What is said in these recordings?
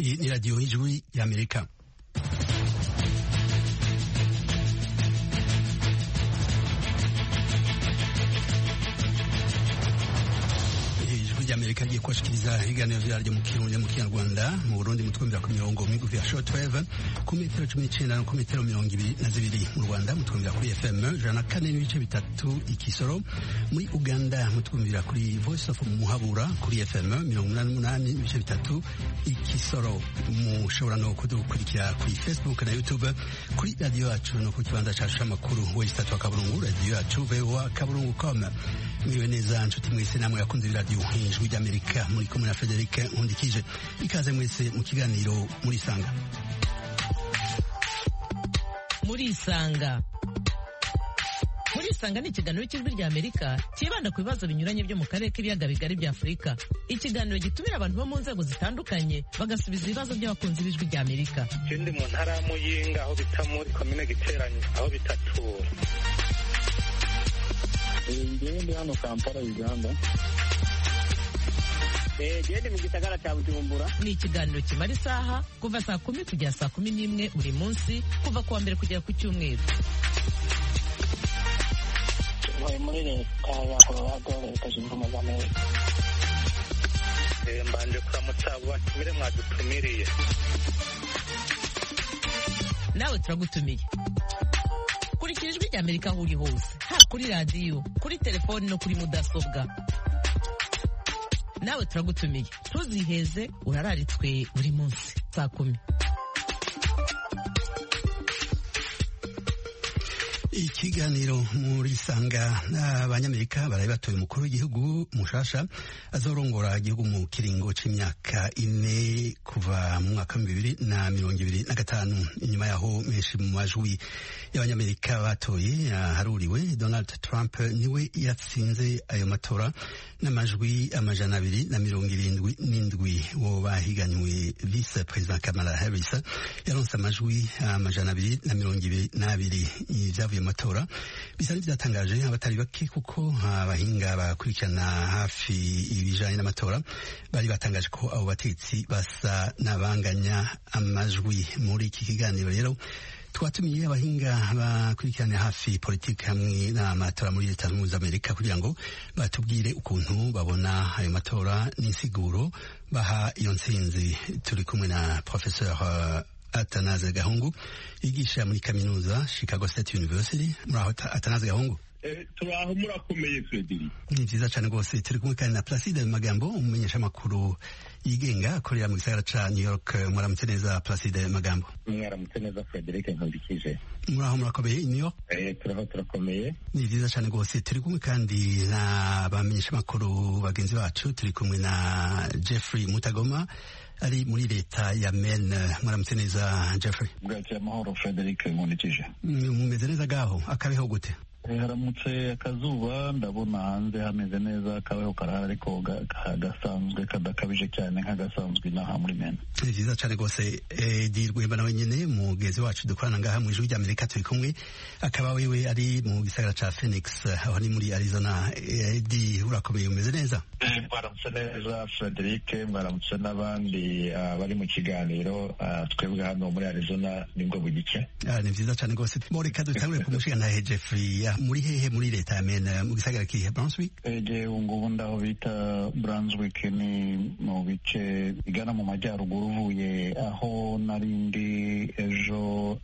Iyi ni radiyo y'ijwi y'Amerika. Amerika giye kwashikiriza ibiganiro vyaryo mu Kirundi mu Kinyarwanda mu Burundi mu twumvira ku mirongo migufi ya shortwave ku metero 19 no ku metero 22 mu Rwanda mu twumvira kuri FM 104.3 Ikisoro, muri Uganda mu twumvira kuri Voice of Muhabura kuri FM 88.3 Ikisoro. Mushobora no kudukurikira kuri Facebook na YouTube kuri radio yacu no ku kibanza cacu amakuru website wa Kaburungu, radio yacu voa.kaburungu.com. Mwiwe neza nshuti mwese namwe yakunze radio ijwi ry'Amerika, muri kumwe na Frederic Nkundikije. Ikaze mwese mu kiganiro muri Sanga. Muri Sanga ni ikiganiro cy'ijwi ry'Amerika kibanda ku bibazo binyuranye byo mu karere k'ibiyaga bigari bya Afurika. Ikiganiro gitumira abantu bo mu nzego zitandukanye bagasubiza ibibazo by'abakunzi b'ijwi ry'Amerika. Ikindi mu ntara ya Muyinga aho bita muri komine Giteranye aho bitatura. Ndi hano Kampala, Uganda. Gende mu gisagara cya Bujumbura. Ni ikiganiro kimara isaha kuva saa 10 kugera saa 11 buri munsi, kuva kuwa mbere kugera ku cyumweru. Muri leta ya Colorado, Leta Zunze Ubumwe za Amerika. Mbanje kuramutsa batumire mwadutumiriye. Nawe turagutumiye. Kurikira ijwi ry'Amerika aho uri hose, haba kuri radio, kuri telefoni no kuri mudasobwa. Nawe turagutumiye, ntuziheze, urararitswe buri munsi saa 10. Ikiganiro muri Sanga, abanyamerika baraye batoye umukuru w'igihugu mushasha azorongora igihugu mu kiringo c'imyaka 4 kuva mu mwaka 2025. Inyuma yaho menshi mu majwi y'abanyamerika batoye haruriwe, Donald Trump niwe yatsinze ayo matora n'amajwi 277. Wo bahiganywe Vice President Kamala Harris yaronse amajwi 222. Ivyavuye matora bisa n'ivyatangaje abatari bake, kuko abahinga bakurikirana hafi ibijanye n'amatora bari batangaje ko abo batetsi basa n'abanganya amajwi. Muri iki kiganiro rero twatumiye abahinga bakurikirana hafi politiki hamwe n'amatora muri Leta Zunze Ubumwe za Amerika kugira ngo batubwire ukuntu babona ayo matora n'insiguro baha iyo ntsinzi. Turi kumwe na Professeur Atanaze Gahungu yigisha muri kaminuza Chicago State University. Muraho Atanaze Gahungu? Turaho, murakomeye Frederic. Ni vyiza cane rwose. Turi kumwe kandi na Placide Magambo, umumenyesha makuru yigenga akorera mu gisagara ca New York. Mwaramutse neza Placide Magambo? Mwaramutse neza Frederic Nkundikije. Muraho murakomeye i New York? Turaho turakomeye. Ni vyiza cane rwose. Turi kumwe kandi na bamenyesha makuru bagenzi bacu. Turi kumwe na Jeffrey Mutagoma ari muri leta ya Maine. Mwaramutse neza Jeffrey? Bwacya amahoro Frederic Nkundikije. Mumeze neza gaho? Akabeho gute? Haramutse akazuba, ndabona hanze hameze neza, akabeho karahari ariko gasanzwe kadakabije cyane nk'agasanzwe inaha muri Maine. Ni vyiza cane rwose. Dirwemba nawe nyene mugezi wacu dukorana ngaha mu ijwi ry'Amerika turi kumwe, akaba wewe ari mu gisagara ca Phoenix aho ni muri Arizona. Di, urakomeye, umeze neza? Mwaramutse neza Frederic, mwaramutse n'abandi bari mu kiganiro. Twebwe hano muri Arizona nibwo bugike. Ni vyiza cane rwose. Reka dutangure kumushigantahe Jeffrey. Muri hehe muri leta ya Maine, mu gisagara kihe? Brunswick? Ngubu ndaho bita Brunswick, ni mu bice bigana mu majyaruguru uvuye aho narindi ejo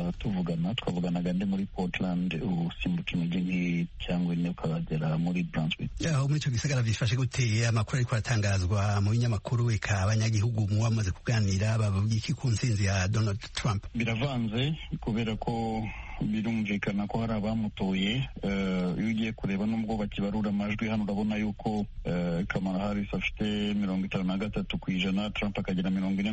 twavuganaga ndi muri Portland, usimbuka imijyi cyangwa ine ukabagera muri Brunswick. Aho muri ico gisagara bifashe gute? Amakuru ariko aratangazwa mu binyamakuru, eka abanyagihugu mu bamaze kuganira bababwira iki ku ntsinzi ya Donald Trump? Biravanze kubera ko birumvikana ko hari abamutoye. Iyo ugiye kureba nubwo bakibarura amajwi hano urabona yuko Kamala Harris afite 53%, Trump akagira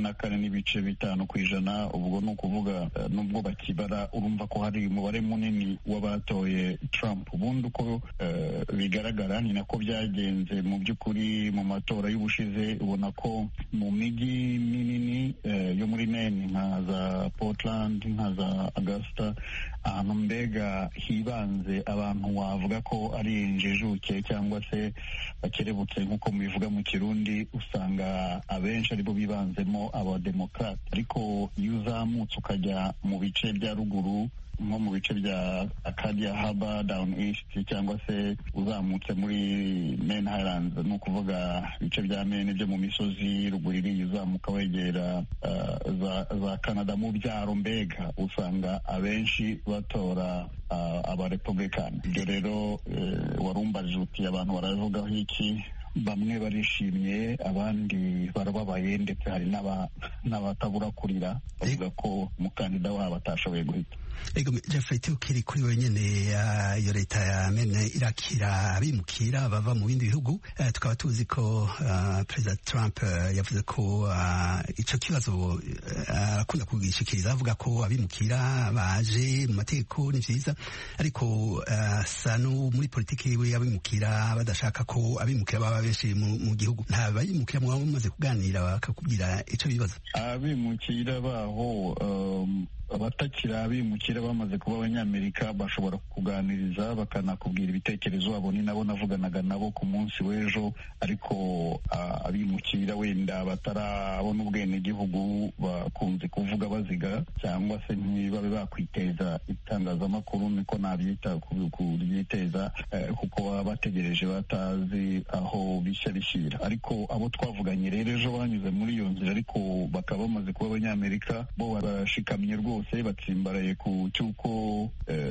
44.5%. Ubwo ni ukuvuga nubwo bakibara urumva ko hari umubare munini w'abatoye Trump. Ubundi uko bigaragara ni nako byagenze mu by'ukuri mu matora y'ubushize. Ubona ko mu mijyi minini yo muri Maine nka za Portland, nka za Augusta, ahantu mbega hibanze abantu wavuga ko ari injijuke cyangwa se bakerebutse nk'uko mubivuga mu Kirundi, usanga abenshi aribo bibanzemo abademokrate. Ariko iyo uzamutse ukajya mu bice bya ruguru nko mu bice bya Acadia Harbor down east, cyangwa se uzamutse muri Main Highlands, ni ukuvuga ibice bya Maine byo mu misozi ruguru iriya uzamuka wegera za Canada mu byaro, mbega usanga abenshi batora abarepublican. Ibyo rero warumbaje uti abantu baravugaho iki? Bamwe barishimye, abandi barababaye, ndetse hari n'abatabura kurira bavuga ko umukandida wabo atashoboye guhita. Ego Jeffrey, tukiri kuri wenyene iyo leta ya Maine irakira abimukira bava mu bindi bihugu, tukaba tuzi ko Perezida Trump yavuze ko ico kibazo akunda kugishikiriza, avuga ko abimukira baje mu mategeko ni vyiza, ariko sa no muri politiki yiwe abimukira badashaka ko abimukira baba benshi mu gihugu. Nta bayimukira mwaba mumaze kuganira bakakubwira ico bibazo? Abimukira baho abatakiri abimukira bamaze kuba abanyamerika bashobora kuganiriza bakanakubwira ibitekerezo wabo. Ni nabo navuganaga nabo ku munsi w'ejo, ariko abimukira wenda batarabona ubwenegihugu bakunze kuvuga baziga, cyangwa se ntibabe bakwiteza itangazamakuru, niko nabyita kuryiteza, kuko baba bategereje batazi aho bishya bishyira. Ariko abo twavuganye rero ejo banyuze muri iyo nzira, ariko bakaba bamaze kuba abanyamerika, bo barashikamye rwose, batsimbaraye ku cyuko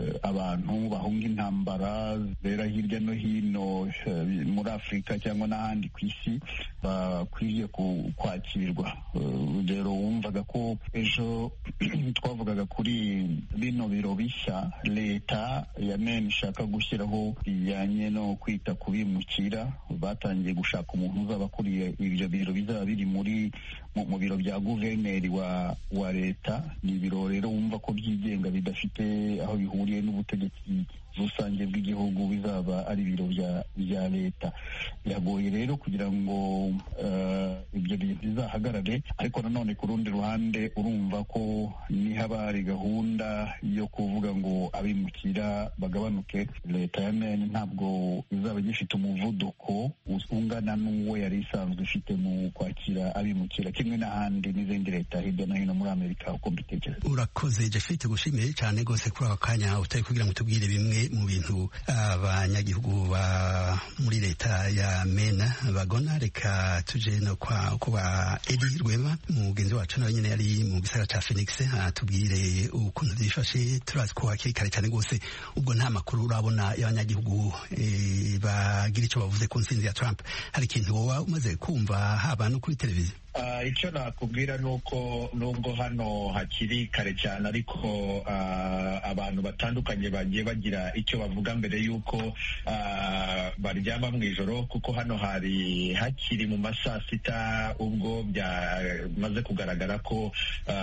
abantu bahunga intambara zibera hirya no hino muri Afurika cyangwa n'ahandi ku isi bakwiye kwakirwa. Rero wumvaga ko ejo twavugaga kuri bino biro bishya leta ya Maine ishaka gushyiraho bijyanye no kwita ku bimukira. Batangiye gushaka umuntu uzaba akuriye ibyo biro, bizaba biri mu biro bya guverineri wa leta. Ni ibiro rero wumva ko byigenga, bidafite aho bihuriye n'ubutegetsi rusange bw'igihugu, bizaba ari ibiro bya leta. Biragoye rero kugira ngo ibyo bintu bizahagarare, ariko nanone ku rundi ruhande urumva ko nihaba hari gahunda yo kuvuga ngo abimukira bagabanuke, leta ya Maine ntabwo izaba igifite umuvuduko ungana n'uwo yari isanzwe ifite mu kwakira abimukira, kimwe n'ahandi n'izindi leta hirya no hino muri Amerika uko mbitekereza. Urakoze Jeffrey, tugushimiye cyane rwose kuri aka kanya utari kugira ngo tubwire bimwe mu bintu abanyagihugu muri leta ya Maine bagona. Reka tuje no kwa Edi Rwema, mugenzi wacu nawe nyine yari mu gisagara ca Phoenix, atubwire ukuntu byifashe. Turazi ko hakiri kare cyane rwose, ubwo nta makuru urabona y'abanyagihugu bagira icyo bavuze ku ntsinzi ya Trump. Hari ikintu wowe umaze kumva haba no kuri televiziyo? Icyo nakubwira ni uko nubwo hano hakiri kare cyane, ariko abantu batandukanye bagiye bagira icyo bavuga mbere y'uko baryama mu ijoro, kuko hano hari hakiri mu ma saa sita ubwo byamaze kugaragara ko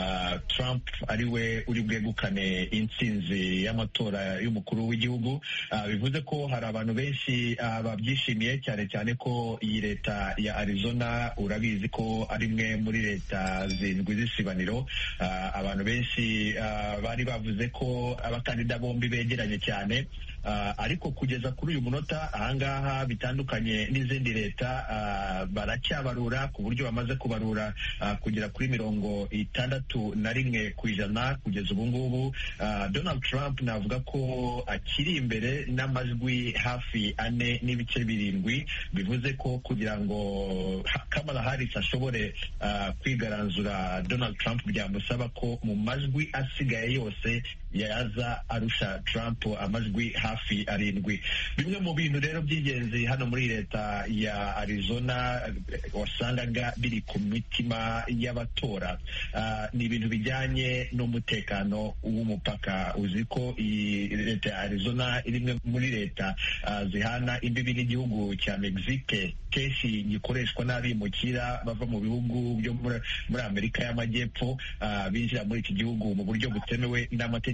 Trump ari we uri bwegukane intsinzi y'amatora y'umukuru w'igihugu. Bivuze ko hari abantu benshi babyishimiye, cyane cyane ko iyi leta ya Arizona urabizi ko ari imwe muri leta zindwi z'isibaniro. Abantu benshi bari bavuze ko abakandida bombi begeranye cyane, ariko kugeza kuri uyu munota ahangaha bitandukanye n'izindi leta, baracyabarura ku buryo bamaze kubarura kugera kuri 61% kugeza ubu ngubu. Donald Trump navuga ko akiri imbere n'amajwi hafi 4.7, bivuze ko kugira ngo Kamala Harris ashobore kwigaranzura Donald Trump byamusaba ko mu majwi asigaye yose yaza arusha Trump amajwi hafi 7. Bimwe mu bintu rero by'ingenzi hano muri leta ya Arizona wasangaga biri ku mitima y'abatora, ni ibintu bijyanye n'umutekano w'umupaka. Uzi ko iyi leta ya Arizona irimwe muri leta zihana imbibi n'igihugu cya Mexique, kenshi gikoreshwa n'abimukira bava mu bihugu byo muri Amerika y'Amajyepfo, binjira muri iki gihugu mu buryo butemewe n'amategeko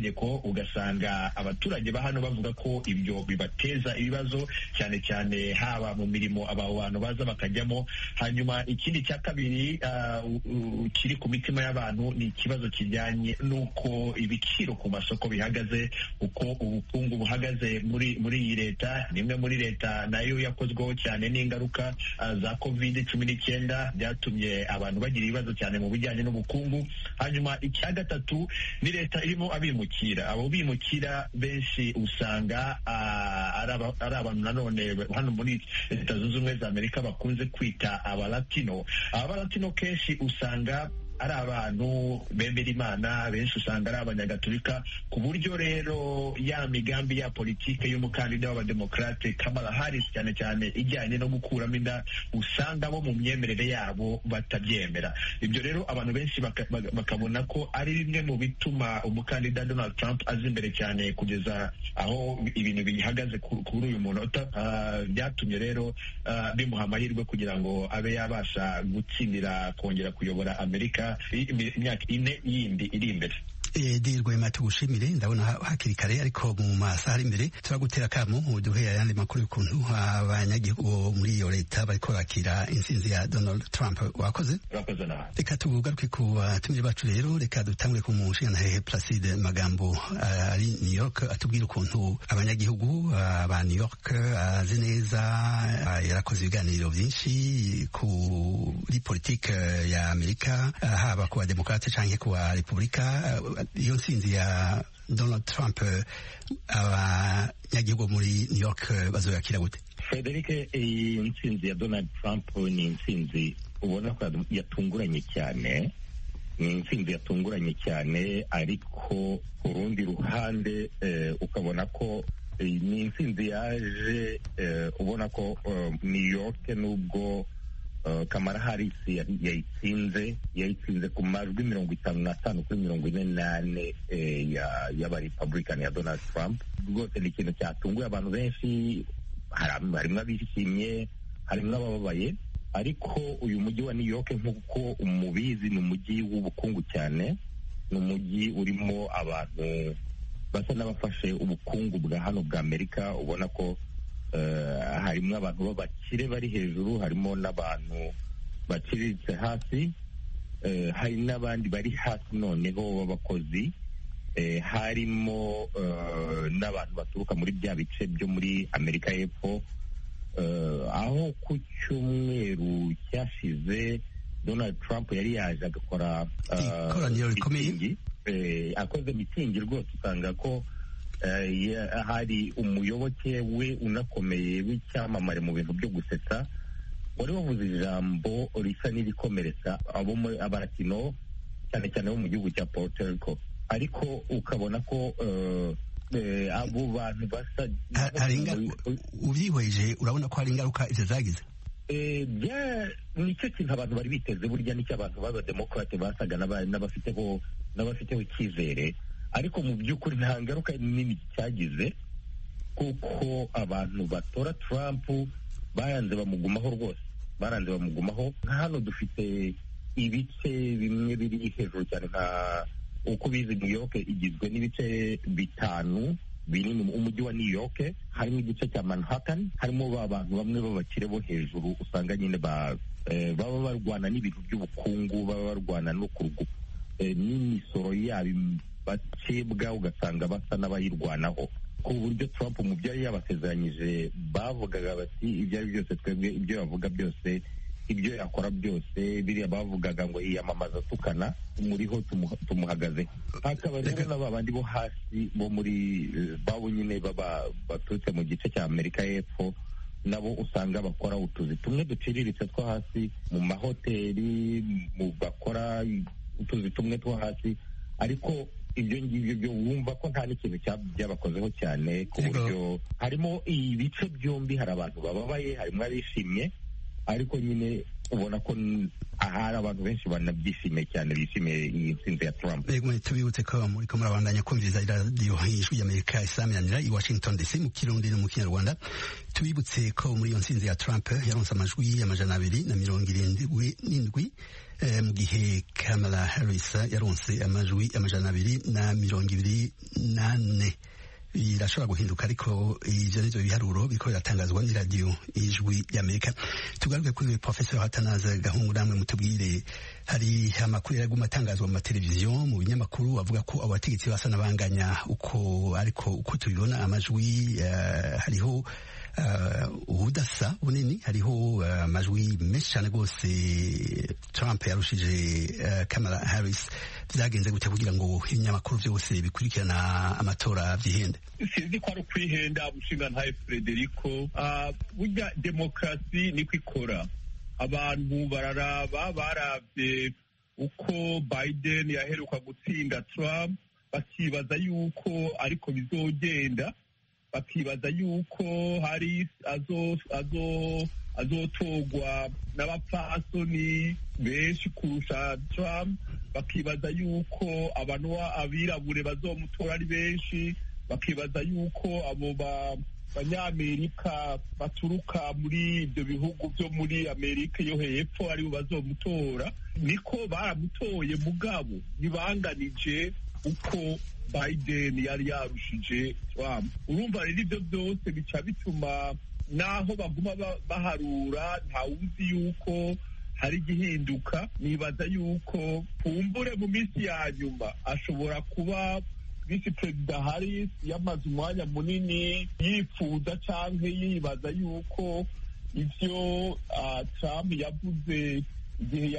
amategeko, ugasanga abaturage ba hano bavuga ko ibyo bibateza ibibazo cyane cyane haba mu mirimo aba bantu baza bakajyamo. Hanyuma ikindi cya kabiri kiri ku mitima y'abantu ni ikibazo kijyanye n'uko ibiciro ku masoko bihagaze, uko ubukungu buhagaze muri iyi leta. Ni imwe muri leta nayo yakozweho cyane n'ingaruka za COVID-19 byatumye abantu bagira ibibazo cyane mu bijyanye n'ubukungu. Hanyuma icya gatatu ni leta irimo abimukira. Abo bimukira benshi usanga ari abantu nanone hano muri Leta Zunze Ubumwe za Amerika bakunze kwita abalatino. Abalatino kenshi usanga ari abantu bemera Imana, benshi usanga ari abanyagatolika, ku buryo rero ya migambi ya politike y'umukandida w'abademokrate Kamala Harris cyane cyane ijyanye no gukuramo inda usanga bo mu myemerere yabo batabyemera. Ibyo rero abantu benshi bakabona ko ari bimwe mu bituma umukandida Donald Trump aza imbere cyane kugeza aho ibintu bihagaze kuri uyu munota. Byatumye rero bimuha amahirwe kugira ngo abe yabasha gutsindira kongera kuyobora Amerika imyaka 4 yindi iri imbere. Rwema tugushimire, ndabona hakiri kare ariko mu masaha ari imbere turagutera kamo uduhe ayandi makuru y'ukuntu abanyagihugu muri iyo leta bariko bakira intsinzi ya Donald Trump. Wakoze. Reka tugaruke ku batumire bacu rero, reka dutangure ku mushingantahe Placide Magambo ari New York, atubwira ukuntu abanyagihugu ba New York azi neza, yarakoze ibiganiro byinshi kuri politike ya Amerika, haba ku bademokrate canke ku ba republika. Iyo nsinzi ya Donald Trump abanyagihugu muri New York bazoyakira gute? Frederic, iyi nsinzi ya Donald Trump ni insinzi ubona ko yatunguranye cyane, ni insinzi yatunguranye cyane, ariko ku rundi ruhande ukabona ko ni insinzi yaje ubona ko New York nubwo Kamala Harris yayitsinze ku majwi 55 kuri 48 y'aba Republican ya Donald Trump. Rwose ni ikintu cyatunguye abantu benshi, harimo abishimye, harimo abababaye, ariko uyu mujyi wa New York nk'uko umubizi ni umujyi w'ubukungu cyane, ni umujyi urimo abantu basa n'abafashe ubukungu bwa hano bwa Amerika. Ubona ko harimo abantu b'abakire bari hejuru, harimo n'abantu baciriritse hasi, hari n'abandi bari hasi noneho b'abakozi, harimo n'abantu baturuka muri bya bice byo muri Amerika y'Epfo. Aho ku cyumweru cyashize Donald Trump yari yaje agakora ikoraniro rikomeye, akoze mitingi, rwose usanga ko hari umuyoboke we unakomeye w'icyamamare mu bintu byo gusetsa, wari wavuze ijambo risa n'irikomeretsa abaratino cyane cyane bo mu gihugu cya Puerto Rico, ariko ukabona ko abo bantu basa ubyihweje urabona ko hari ingaruka izo zagize. Nicyo kintu abantu bari biteze, burya nicyo abantu b'abademokrate basaga n'abafiteho icyizere, ariko mu by'ukuri nta ngaruka nini cyagize, kuko abantu batora Trump baranze bamugumaho rwose, baranze bamugumaho. Nka hano dufite ibice bimwe biri hejuru cyane, nka uko bizi New York igizwe n'ibice 5 binini. Umujyi wa New York harimo igice cya Manhattan, harimo abantu bamwe b'abakire bo hejuru, usanga nyine baba barwana n'ibintu by'ubukungu, baba barwana no n'imisoro yabo bacibwa, ugasanga basa n'abayirwanaho, ku buryo Trump mu byo yari yabasezeranyije bavugaga bati ibyo ari byose twebwe ibyo bavuga byose, ibyo yakora byose, biriya bavugaga ngo yiyamamaza tukana muriho tumuhagaze. Hakaba rero n'abandi bo hasi bo muri babo nyine baturutse mu gice cya Amerika y'Epfo, nabo usanga bakora utuzi tumwe duciriritse two hasi mu mahoteli, mu bakora utuzi tumwe two hasi, ariko ibyo ngibyo byo wumva ko nta n'ikintu byabakozeho cyane, ku buryo harimo ibice byombi, hari abantu bababaye, harimo abishimye, ariko nyine ubona ko ahari abantu benshi banabyishimiye cyane, bishimiye iyi ntsinzi ya Trump. Tubibutse ko muriko murabandanya kumviriza iradiyo y'ijwi y'Amerika isaminanira i Washington DC mu Kirundi no mu Kinyarwanda. Tubibutse ko muri iyo ntsinzi ya Trump yaronse amajwi 277 mu gihe Kamala Harris yaronse amajwi 224. Birashobora guhinduka, ariko ivyo nivyo biharuro biriko biratangazwa n'iradiyo y'ijwi y'Amerika. Tugaruke kuri Professor Atanaze Gahungu, namwe mutubwire, hari amakuru yaguma atangazwa mu mateleviziyo, mu binyamakuru, avuga ko abo bategetsi basa n'abanganya ariko uko tubibona amajwi hariho ubudasa bunini, hariho amajwi menshi cyane rwose Trump yarushije Kamala Harris. Vyagenze gute kugira ngo ibinyamakuru vyose bikurikirana amatora vyihende? Sinzi ko ari ukwihenda mushinga ntaye Frederico. Burya demokarasi niko ikora. Abantu baravye uko Biden yaheruka gutsinda Trump, bakibaza yuko ariko bizogenda, bakibaza yuko Harris azotogwa n'abapfasoni benshi kurusha Trump, bakibaza yuko abantu abirabure bazomutora ari benshi, bakibaza yuko abo banyamerika baturuka muri ibyo bihugu byo muri Amerika yo hepfo aribo bazomutora. Niko baramutoye, mugabo ntibanganije uko Biden yari yarushije Trump. Urumva rero ibyo byose bica bituma naho baguma baharura ntawuzi yuko hari igihinduka. Nibaza yuko kumbure mu minsi ya nyuma ashobora kuba Vice Perezida Harris yamaze umwanya munini yifuza canke yibaza yuko ivyo Trump yavuze igihe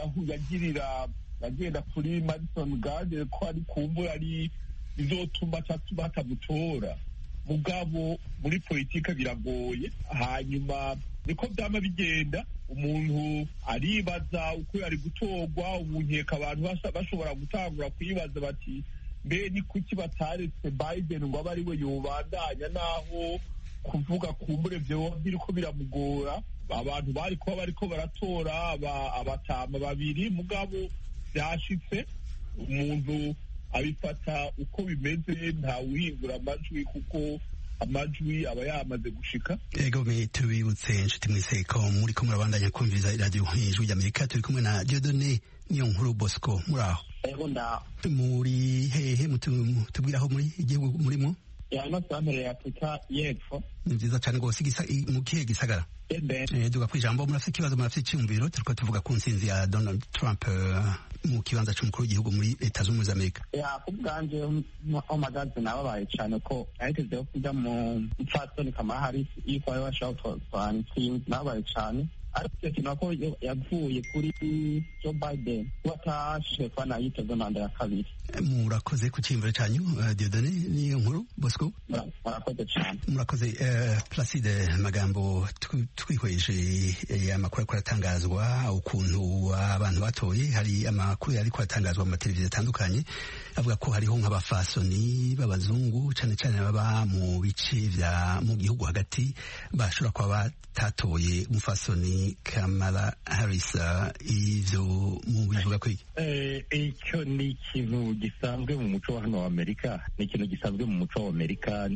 yagenda kuri Madison Garden ko ari kumbura ari bizotuma batamutora. Mugabo muri politike biragoye, hanyuma niko vyama bigenda. Umuntu aribaza uko yari gutorwa, ubunkeka abantu bashobora gutangura kwibaza bati mbe ni kuki bataretse Biden ngo abe ari we yobandanya, naho kuvuga kumbure vyoba biriko biramugora. Abantu bariko baratora abatama babiri, mugabo vyashitse umuntu abifata uko bimeze, ntawuhindura amajwi kuko amajwi aba yamaze gushika. Ego tubibutse inshuti mwese ko muriko murabandanya kumviriza iradiyo y'ijwi y'Amerika. Turi kumwe na Dieudonné Niyonkuru Bosco. Muraho? Ego ndaho. Muri hehe? Mutubwira aho muri igihugu murimo? Ino santere ya Afrika y'Epfo. Ni vyiza cane rwose. Mu kihe gisagara? Duga kw'ijambo. Murafite ikibazo, murafite icyumviro? Turiko tuvuga ku ntsinzi ya Donald Trump mu kibanza c'umukuru w'igihugu muri Leta Zunze Ubumwe za Amerika. Kubwanje omagazi nababaye cane ko ahiteze kuja mu mpfasoni Kamala Harris yuko ari washaka intsinzi. Nababaye cane, ariko kintu ko yavuye kuri Joe Biden watashe fana yiteze manda ya kabiri. Murakoze ku cyimviro cyanyu. Dieudonné Niyonkuru Bosco. Murakoze cyane. Murakoze. Placide Magambo, twihweje amakuru ariko aratangazwa ukuntu abantu batoye, hari amakuru ariko aratangazwa mu mateleviziyo atandukanye avuga ko hariho nk'abafasoni b'abazungu cane cane baba mu bice vya mu gihugu hagati bashobora kuba batatoye umufasoni Kamala Harris. Ivyo mu bivuga ko icyo ni ikintu gisanzwe mu muco wa hano wa Amerika, ni ikintu gisanzwe mu muco wa Amerika,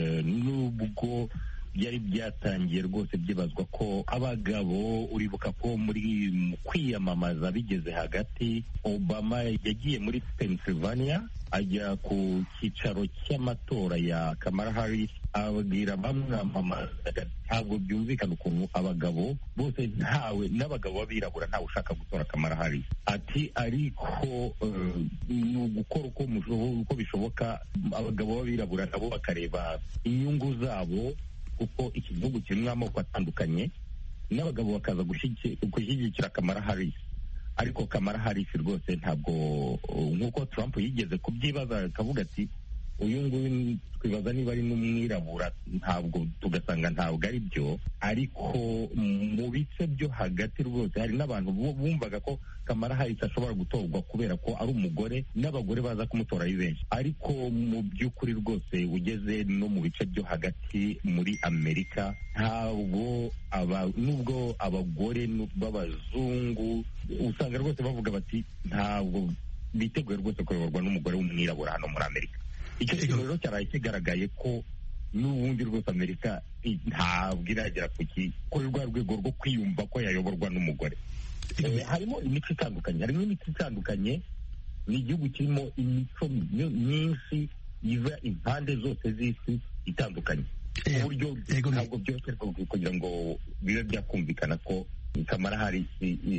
nubwo byari byatangiye rwose byibazwa ko abagabo, uribuka ko muri kwiyamamaza bigeze hagati, Obama yagiye muri Pennsylvania ajya ku cyicaro cy'amatora ya Kamala Harris, ababwira bamwamamaza. Ntabwo byumvikana ukuntu abagabo bose, ntawe n'abagabo b'abirabura ntawe ushaka gutora Kamala Harris. Ati ariko ni ugukora uko bishoboka, abagabo b'abirabura nabo bakareba inyungu zabo, kuko iki gihugu kirimo amoko atandukanye, n'abagabo bakaza gushyigikira Kamala Harris. Ariko Kamala Harris rwose ntabwo, nk'uko Trump yigeze kubyibaza akavuga ati uyu nguyu twibaza niba ari n'umwirabura, ntabwo tugasanga ntabwo ari byo, ariko mu bice byo hagati rwose hari n'abantu bumvaga ko Kamala Harris ashobora gutorwa kubera ko ari umugore n'abagore baza kumutora ari benshi, ariko mu by'ukuri rwose ugeze no mu bice byo hagati muri Amerika ntabwo nubwo abagore b'abazungu usanga rwose bavuga bati ntabwo biteguye rwose kuyoborwa n'umugore w'umwirabura hano muri Amerika. Icyo kintu rero cyaraye kigaragaye ko n'ubundi rwose Amerika ntabwo iragera kuri rwa rwego rwo kwiyumva ko yayoborwa n'umugore. Harimo imico itandukanye, ni igihugu kirimo imico myinshi iva impande zose z'isi itandukanye, ku buryo ntabwo byose kugira ngo bibe byakumvikana ko Kamala Harris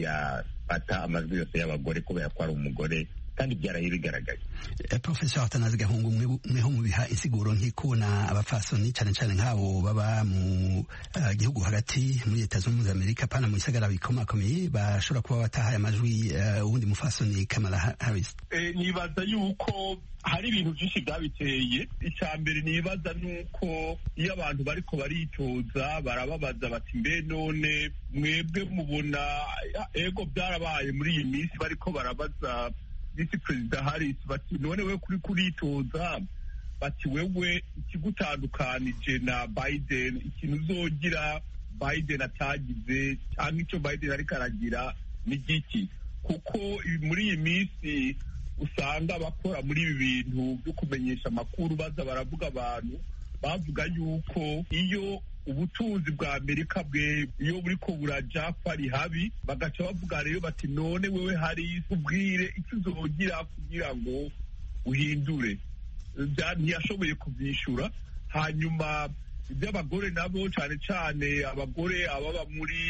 yafata amajwi yose y'abagore kubera ko ari umugore, kandi byaraye bigaragaye. Professor Atanazi Gahungu, mweho mubiha insiguro nk'ikubona abapfasoni cyane cyane nk'abo baba mu gihugu hagati muri Leta Zunze Ubumwe za Amerika pana mu bisagara bikomakomeye bashobora kuba batahaye amajwi uwundi mufasoni Kamala Harris. Nibaza yuko hari ibintu byinshi byabiteye. Icya mbere nibaza nuko iyo abantu bariko baritoza barababaza bati mbe none mwebwe mubona ego byarabaye muri iyi minsi bariko barabaza Visi Perezida Harris bati none we kuri kuritoza, bati wewe ikigutandukanije na Biden, ikintu uzogira Biden atagize cyangwa icyo Biden ariko aragira ni giki? Kuko muri iyi minsi usanga abakora muri ibi bintu byo kumenyesha amakuru baza baravuga abantu bavuga yuko iyo ubutunzi bwa Amerika iyo buriko buraja ari habi, bagaca bavuga rero bati none wewe hari ubwire icyo uzogira kugira ngo uhindure. Ntiyashoboye kubyishura. Hanyuma iby'abagore nabo cyane cyane abagore ababa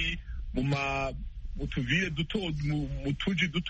mu tuvire duto, mu tuji duto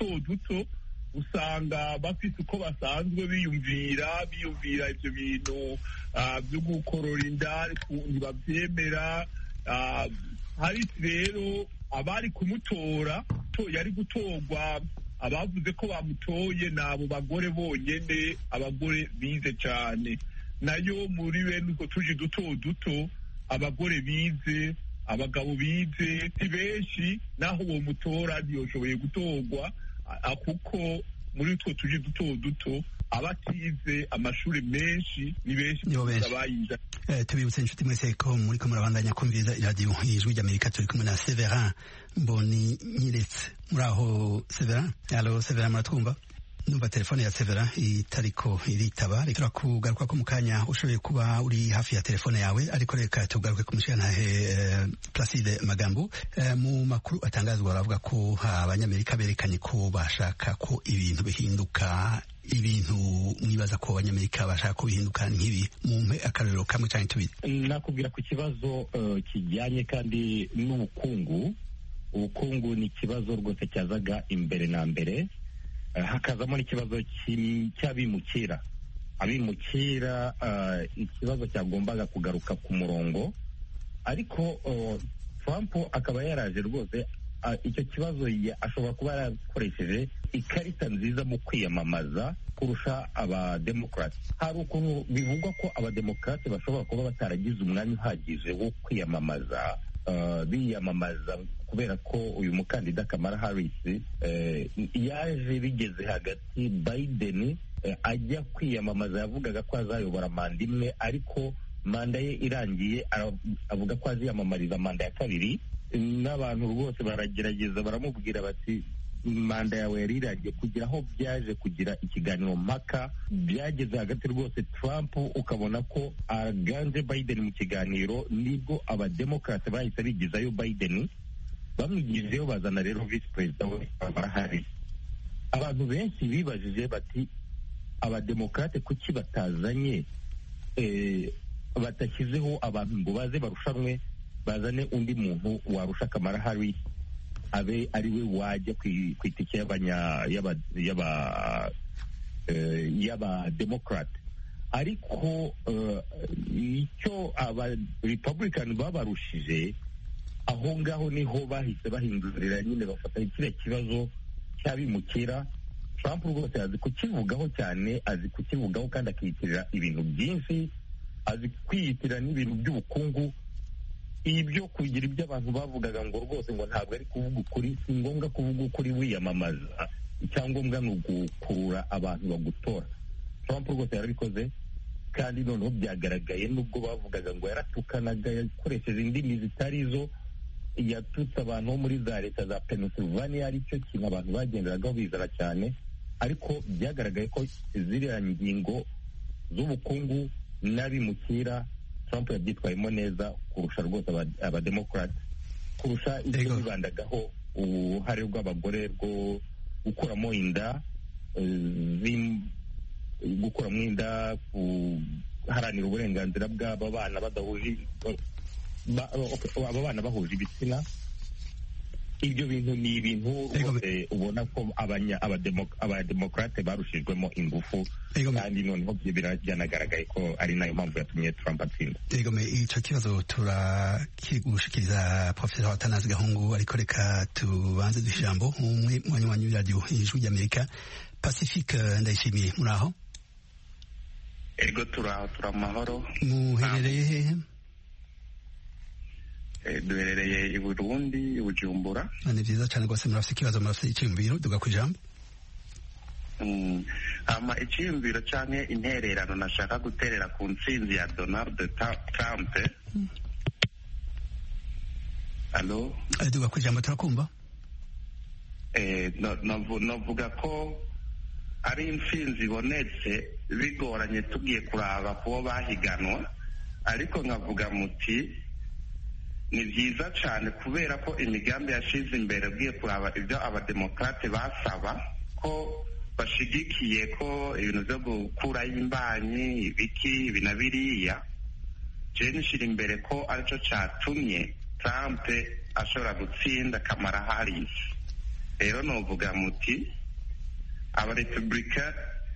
usanga bafite uko basanzwe biyumvira ibyo bintu byo gukorora inda ntibabyemera. Harris rero abari kumutora yari gutorwa, abavuze ko bamutoye ni abo bagore bonyene, abagore bize cyane. Nayo muri bene utwo tuji duto abagore bize, abagabo bize si benshi, naho uwo mutora ntiyoshoboye gutorwa kuko muri utwo tuji duto abatize amashuri menshi ni benshi abayiza. Tubibutse inshuti mwese ko muri ko murabandanya kumviriza iradiyo y'ijwi ry'Amerika. Turi kumwe na Severin Mboni Nyiretse. Muri aho Severin? Allo Severin, muratwumva? Numva telefone ya Severin itariko iritaba. Reka kugaruka ko mu kanya ushoboye kuba uri hafi ya telefone yawe, ariko reka tugaruke ku mushirantahe Placide Magambo. Mu makuru atangazwa baravuga ko abanyamerika berekanye ko bashaka ko ibintu bihinduka. Ibintu mwibaza ko abanyamerika bashaka ko bihinduka nk'ibi, mumpe akarorero kamwe cyangwa tubiri. Nakubwira ku kibazo kijyanye kandi n'ubukungu. Ubukungu ni ikibazo rwose cyazaga imbere na mbere, hakazamo n'ikibazo cy'abimukira. Abimukira ikibazo cyagombaga kugaruka ku murongo, ariko Trump akaba yaraje rwose icyo kibazo ashobora kuba yarakoresheje ikarita nziza mu kwiyamamaza kurusha abademokrati. Hari ukuntu bivugwa ko abademokrati bashobora kuba bataragize umwanya uhagije wo kwiyamamaza, biyamamaza kubera ko uyu mukandida Kamala Harris yaje bigeze hagati. Biden ajya kwiyamamaza yavugaga ko azayobora manda imwe, ariko manda ye irangiye avuga ko aziyamamariza manda ya kabiri. N'abantu rwose baragerageza baramubwira bati manda yawe yari irangiye, kugira aho byaje kugira ikiganiro mpaka byageze hagati rwose. Trump ukabona ko aganze Biden mu kiganiro, nibwo abademokrate bahise bigizayo Biden, bamwigijeyo bazana rero visi perezida we Kamala Harris. Abantu benshi bibajije bati abademokrate kuki batazanye batashyizeho abantu ngo baze barushanwe, bazane undi muntu warusha Kamala Harris abe ari we wajya ku itike y'abademokrate. Ariko icyo aba Republican babarushije aho ngaho niho bahise bahindurira nyine bafata kiriya kibazo cy'abimukira. Trump rwose azi kukivugaho cyane, azi kukivugaho kandi akiyitirira ibintu byinshi, azi kwiyitirira n'ibintu by'ubukungu. Ibyo kugira ibyo abantu bavugaga ngo rwose ngo ntabwo ari kuvuga ukuri, si ngombwa kuvuga ukuri wiyamamaza, icyangombwa ni ugukurura abantu bagutora. Trump rwose yarabikoze, kandi noneho byagaragaye nubwo bavugaga ngo yaratukanaga yakoresheje indimi zitari zo, yatutse abantu bo muri za leta za Pennsylvania, aricyo kintu abantu bagenderagaho bizana cyane, ariko byagaragaye ko ziriya ngingo z'ubukungu n'abimukira Trump yabyitwayemo neza kurusha rwose abademokrate, kurusha ibyo bibandagaho uruhare rw'abagore rwo gukuramo inda, gukuramo inda, guharanira uburenganzira bw'aba bana badahuje, aba bana bahuje ibitsina. Ibyo bintu ni ibintu rwose ubona ko abademokrate barushijwemo ingufu, kandi noneho byanagaragaye ko ari nayo mpamvu yatumye Trump atsinda. Icyo kibazo turakigushikiriza Professor Atanazi Gahungu, ariko reka tubanze duhe ijambo umwe mu banywanyi b'iradiyo Ijwi ry'Amerika. Pacifique Ndayishimiye, muri aho? Ego turaho, turamahoro. Muherereye hehe? Duherereye i Burundi, i Bujumbura. Ni byiza cyane rwose, murafite ikibazo, murafite icyiyumviro, duga ku ijambo. Icyiyumviro cyane intererano nashaka guterera ku ntsinzi ya Donald Trump. Allo? Duga ku ijambo, turakumva. Navuga ko ari intsinzi ibonetse bigoranye tugiye kuraba kubo bahiganwa, ariko nkavuga muti ni byiza cyane kubera ko imigambi yashize imbere ugiye kuraba ibyo abademokrate basaba ko bashigikiye ko ibintu byo gukuraho imbanyi ibiki ibi na biriya. Je nishira imbere ko aricyo cyatumye Trump ashobora gutsinda Kamala Harris. Rero novuga muti abarepublika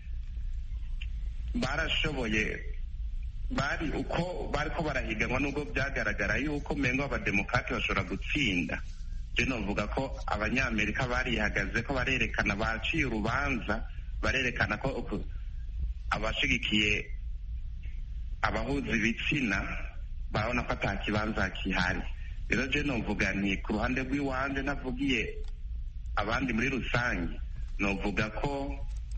barashoboye, bari ko barahiganwa, nubwo byagaragara yuko mengo abademokrate bashobora gutsinda. Je novuga ko abanyamerika barihagaze ko barerekana, baciye urubanza, barerekana ko abashigikiye abahuza ibitsina barabona ko ata kibanza kihari. Rero je novuga nti ku ruhande rw'iwanje ntavugiye abandi muri rusange, novuga ko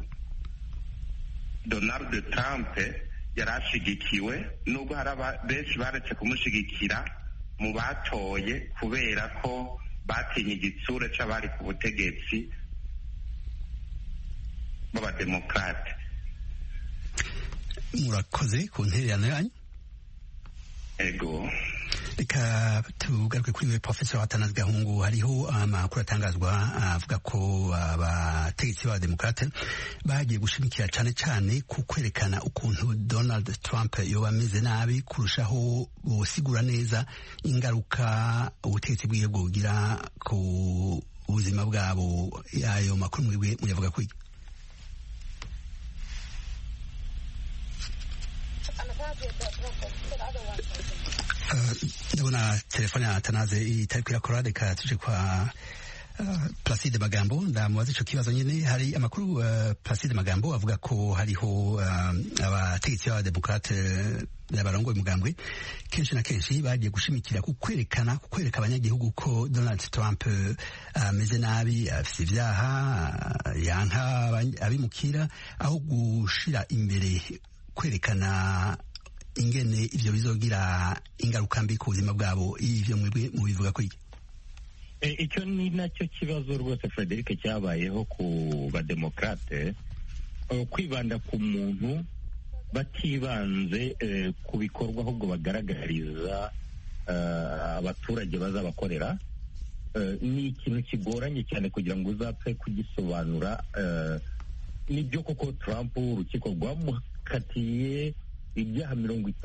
Donald Trump yarashigikiwe, nubwo hari benshi baretse kumushigikira mu batoye kubera ko batinye igitsure c'abari ku butegetsi b'abademokrate. Murakoze ku ntererano yanyu. Ego. Reka tugaruke kuri we Professor Atanazi Gahungu. Hariho amakuru atangazwa avuga ko abategetsi b'abademokrate bagiye gushimikira cyane cyane ku kwerekana ukuntu Donald Trump yoba ameze nabi kurushaho gusigura neza ingaruka ubutegetsi bwiwe bwogira ku buzima bwabo. Ayo makuru mwiwe muyavuga kuri? Ndabona telefone ya Atanaze itari kwirakora, reka tuje kwa Placide Magambo ndamubaza ico kibazo nyene. Hari amakuru Placide Magambo avuga ko hariho abategetsi b'abademokrate n'abarongoye umugambwe kenshi na kenshi bagiye gushimikira kwereka abanyagihugu ko Donald Trump ameze nabi, afite ibyaha, yanka abimukira, aho gushira imbere kwerekana ingene ivyo bizogira ingaruka mbi ku buzima bwabo. Ivyo mwebwe mubivuga ko iki? Icyo ni nacyo kibazo rwose Frederic cyabayeho ku bademokrate, kwibanda ku muntu batibanze ku bikorwa ahubwo bagaragariza abaturage bazabakorera. Ni ikintu kigoranye cyane kugira ngo uzapfe kugisobanura. Nibyo koko Trump urukiko rwamukatiye ibyaha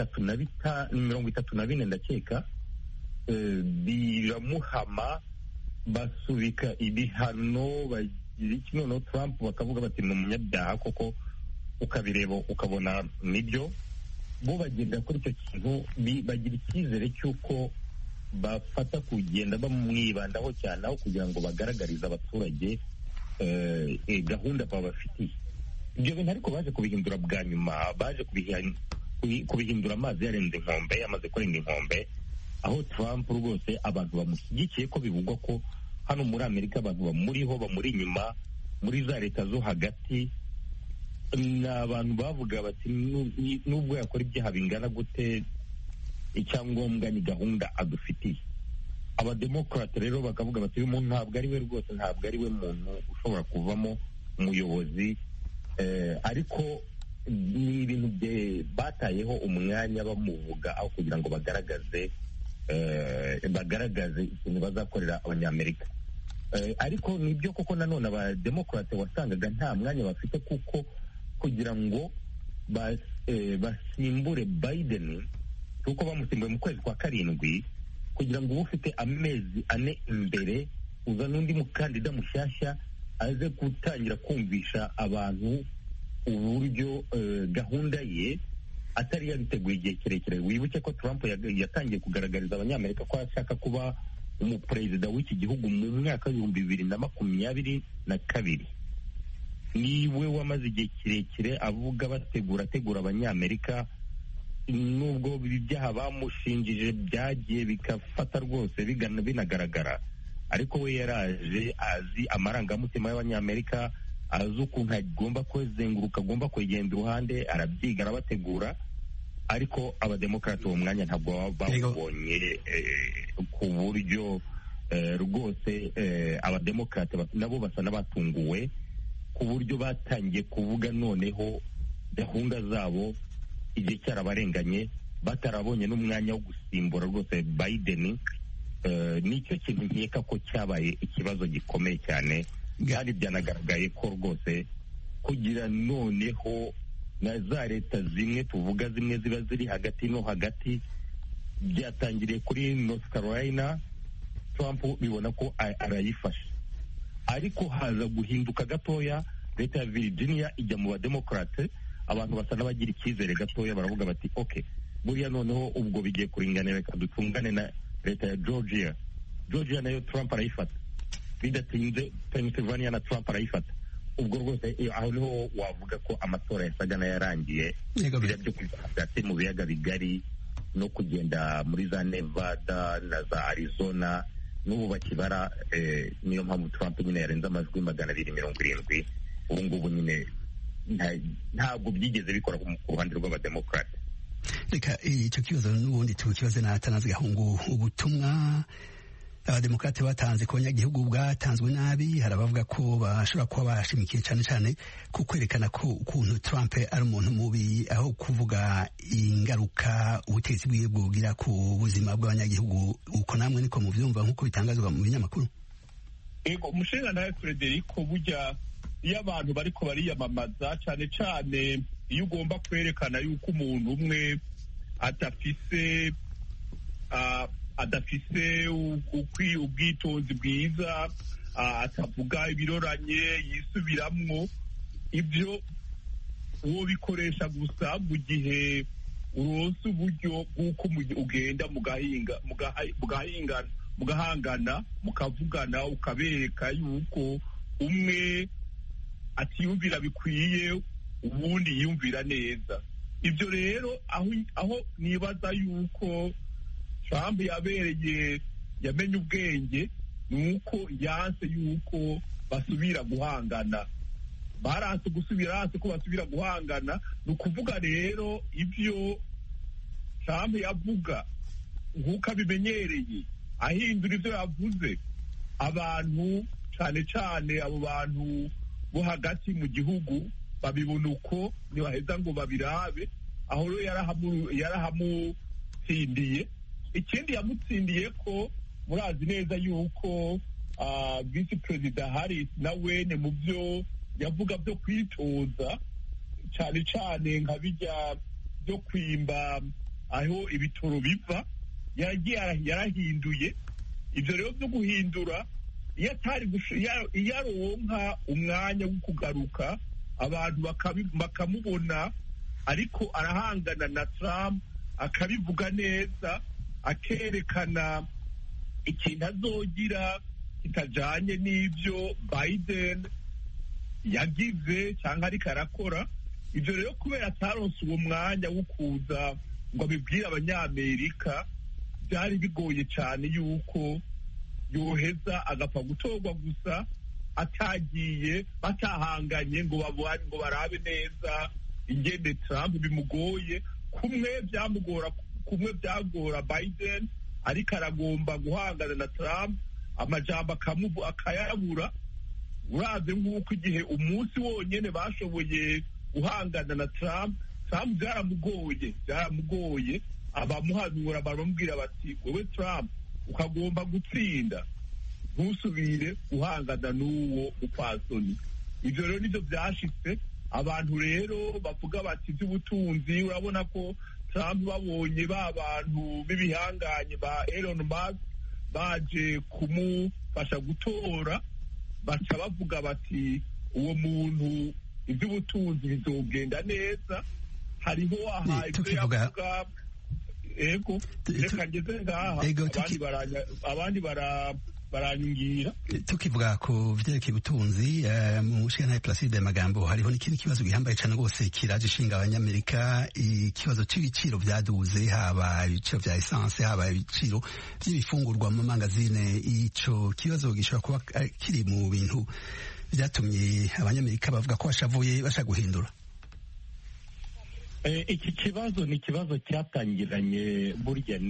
34 ndakeka, biramuhama, basubika ibihano, bagira iki, noneho Trump bakavuga bati ni umunyabyaha koko, ukabireba ukabona nibyo. Bo bagenda kuri icyo kintu, bagira icyizere cy'uko bafata kugenda bamwibandaho cyane, aho kugira ngo bagaragarize abaturage gahunda babafitiye. Ibyo bintu ariko baje kubihindura bwa nyuma, baje kubihindura amazi yarenze inkombe, yamaze kurenga inkombe, aho Trump rwose abantu bamushyigikiye ko bivugwa ko hano muri Amerika abantu bamuri inyuma muri za leta zo hagati, ni abantu bavuga bati nubwo yakora ibyaha bingana gute, icyangombwa ni gahunda adufitiye. Abademokarate rero bakavuga bati uyu muntu ntabwo ari we rwose, ntabwo ari we muntu ushobora kuvamo umuyobozi, ariko ni ibintu batayeho umwanya bamuvuga aho kugira ngo bagaragaze ikintu bazakorera abanyamerika. Ariko nibyo koko nanone abademokarate wasangaga nta mwanya bafite, kuko kugira ngo basimbure Biden, kuko bamusimbuye mu kwezi kwa karindwi, kugira ngo ube ufite amezi 4 imbere uzana undi mukandida mushyashya aze gutangira kumvisha abantu uburyo gahunda ye atari yabiteguye igihe kirekire. Wibuke ko Trump yatangiye kugaragariza abanyamerika ko ashaka kuba umuperezida w'iki gihugu mu mwaka w'2022. Niwe wamaze igihe kirekire ategura abanyamerika, nubwo ibyaha bamushinjije byagiye bigafata rwose binagaragara, ariko we yaraje azi amarangamutima y'abanyamerika, azi ukuntu agomba kuzenguruka, agomba kwegenda iruhande, arabyiga, arabategura. Ariko abademokarate uwo mwanya ntabwo bawubonye, ku buryo rwose abademokarate nabo basa n'abatunguwe, ku buryo batangiye kuvuga noneho gahunda zabo igihe cyarabarenganye, batarabonye n'umwanya wo gusimbura rwose Biden. Nicyo kintu nkeka ko cyabaye ikibazo gikomeye cyane, kandi byanagaragaye ko rwose kugira noneho na za leta zimwe tuvuga zimwe ziba ziri hagati no hagati, byatangiriye kuri North Carolina, Trump bibona ko arayifashe, ariko haza guhinduka gatoya, leta ya Virginia ijya mu bademokarate, abantu basa n'abagira icyizere gatoya, baravuga bati okay, buriya noneho ubwo bigiye kuringanira, reka dutungane na leta ya Georgia nayo Trump arayifata, bidatinze Pennsylvania na Trump arayifata. Ubwo rwose aho niho wavuga ko amatora yasaga n'ayarangiye, byo hagati mu biyaga bigari no kugenda muri za Nevada na za Arizona, n'ubu bakibara. Niyo mpamvu Trump nyine yarenze amajwi 270. ubu ngubu nyine ntabwo byigeze bikora ku ruhande rw'abademokarate. Reka icyo kibazo n'ubundi tukibaze na Atanazi Gahungu. Ubutumwa abademokarate batanze ku banyagihugu bwatanzwe nabi, hari abavuga ko bashobora kuba bashimikiye cyane cyane ku kwerekana ko ukuntu Trump ari umuntu mubi, aho kuvuga ingaruka ubutegetsi bwiwe bwogira ku buzima bw'abanyagihugu. Uko namwe niko muvyumva nk'uko bitangazwa mu binyamakuru? Ego umushinga nawe Frederico, burya iyo abantu bariko bariyamamaza, cyane cyane iyo ugomba kwerekana yuko umuntu umwe adafise ubwitonzi bwiza, atavuga ibiroranye, yisubiramwo, ibyo uwo bikoresha gusa mu gihe uronse uburyo bw'uko ugenda mugahangana, mukavugana, ukabereka yuko umwe atiyumvira bikwiye, ubundi yiyumvira neza. Ibyo rero aho nibaza yuko Trump yamenye ubwenge, nuko yanse yuko basubira guhangana, baranse ko basubira guhangana. Ni ukuvuga rero ibyo Trump yavuga nk'uko abimenyereye, ahindura ibyo yavuze, abantu cyane cyane abo bantu bo hagati mu gihugu babibona uko, ntibaheza ngo babirabe. Aho rero yarahamutsindiye. Ikindi yamutsindiye ko murazi neza yuko Vice Perezida Harris nawe ne mu byo yavuga byo kwitoza, cyane cyane nka bijya byo kwimba aho ibitoro biva, yarahinduye. Ibyo rero byo guhindura, iyo aronka umwanya wo kugaruka, abantu bakamubona ariko arahangana na Trump, akabivuga neza, akerekana ikintu azogira kitajanye n'ibyo Biden yagize cyangwa ariko arakora. Ibyo rero kubera ataronse uwo mwanya wo kuza ngo abibwire abanyamerika, byari bigoye cyane yuko yoheza agapfa gutorwa gusa atagiye batahanganye ngo barabe neza ingene Trump bimugoye. Kumwe byagora Biden, ariko aragomba guhangana na Trump, amajambo akayabura. Uraze nk'uko igihe umunsi wonyene bashoboye guhangana na Trump byaramugoye abamuhanura baramubwira bati wewe Trump ukagomba gutsinda, ntusubire guhangana n'uwo mupfasoni. Ibyo rero nibyo byashitse. Abantu rero bavuga bati iby'ubutunzi, urabona ko Trump babonye ba bantu b'ibihanganye ba Elon Musk baje kumufasha gutora, baca bavuga bati uwo muntu iby'ubutunzi bizogenda neza. Hariho ibyo yavuga, ego reka ngeze ngaha, abandi baranyungira. Tukivuga ku vyerekeye ubutunzi mu mushinga Placide Magambo, hariho n'ikindi kibazo gihambaye cyane rwose kiraje ishinga abanyamerika, ikibazo c'ibiciro vyaduze, haba ibiciro vya essence, haba ibiciro vy'ibifungurwa mu mangazine. Ico kibazo gishobora kuba kiri mu bintu vyatumye abanyamerika bavuga ko bashavuye bashaka guhindura. Iki kibazo ni ikibazo cyatangiranye burya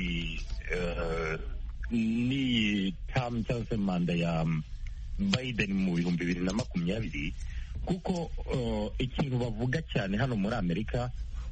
ni term cyangwa se manda ya Biden mu 2020, kuko ikintu bavuga cyane hano muri Amerika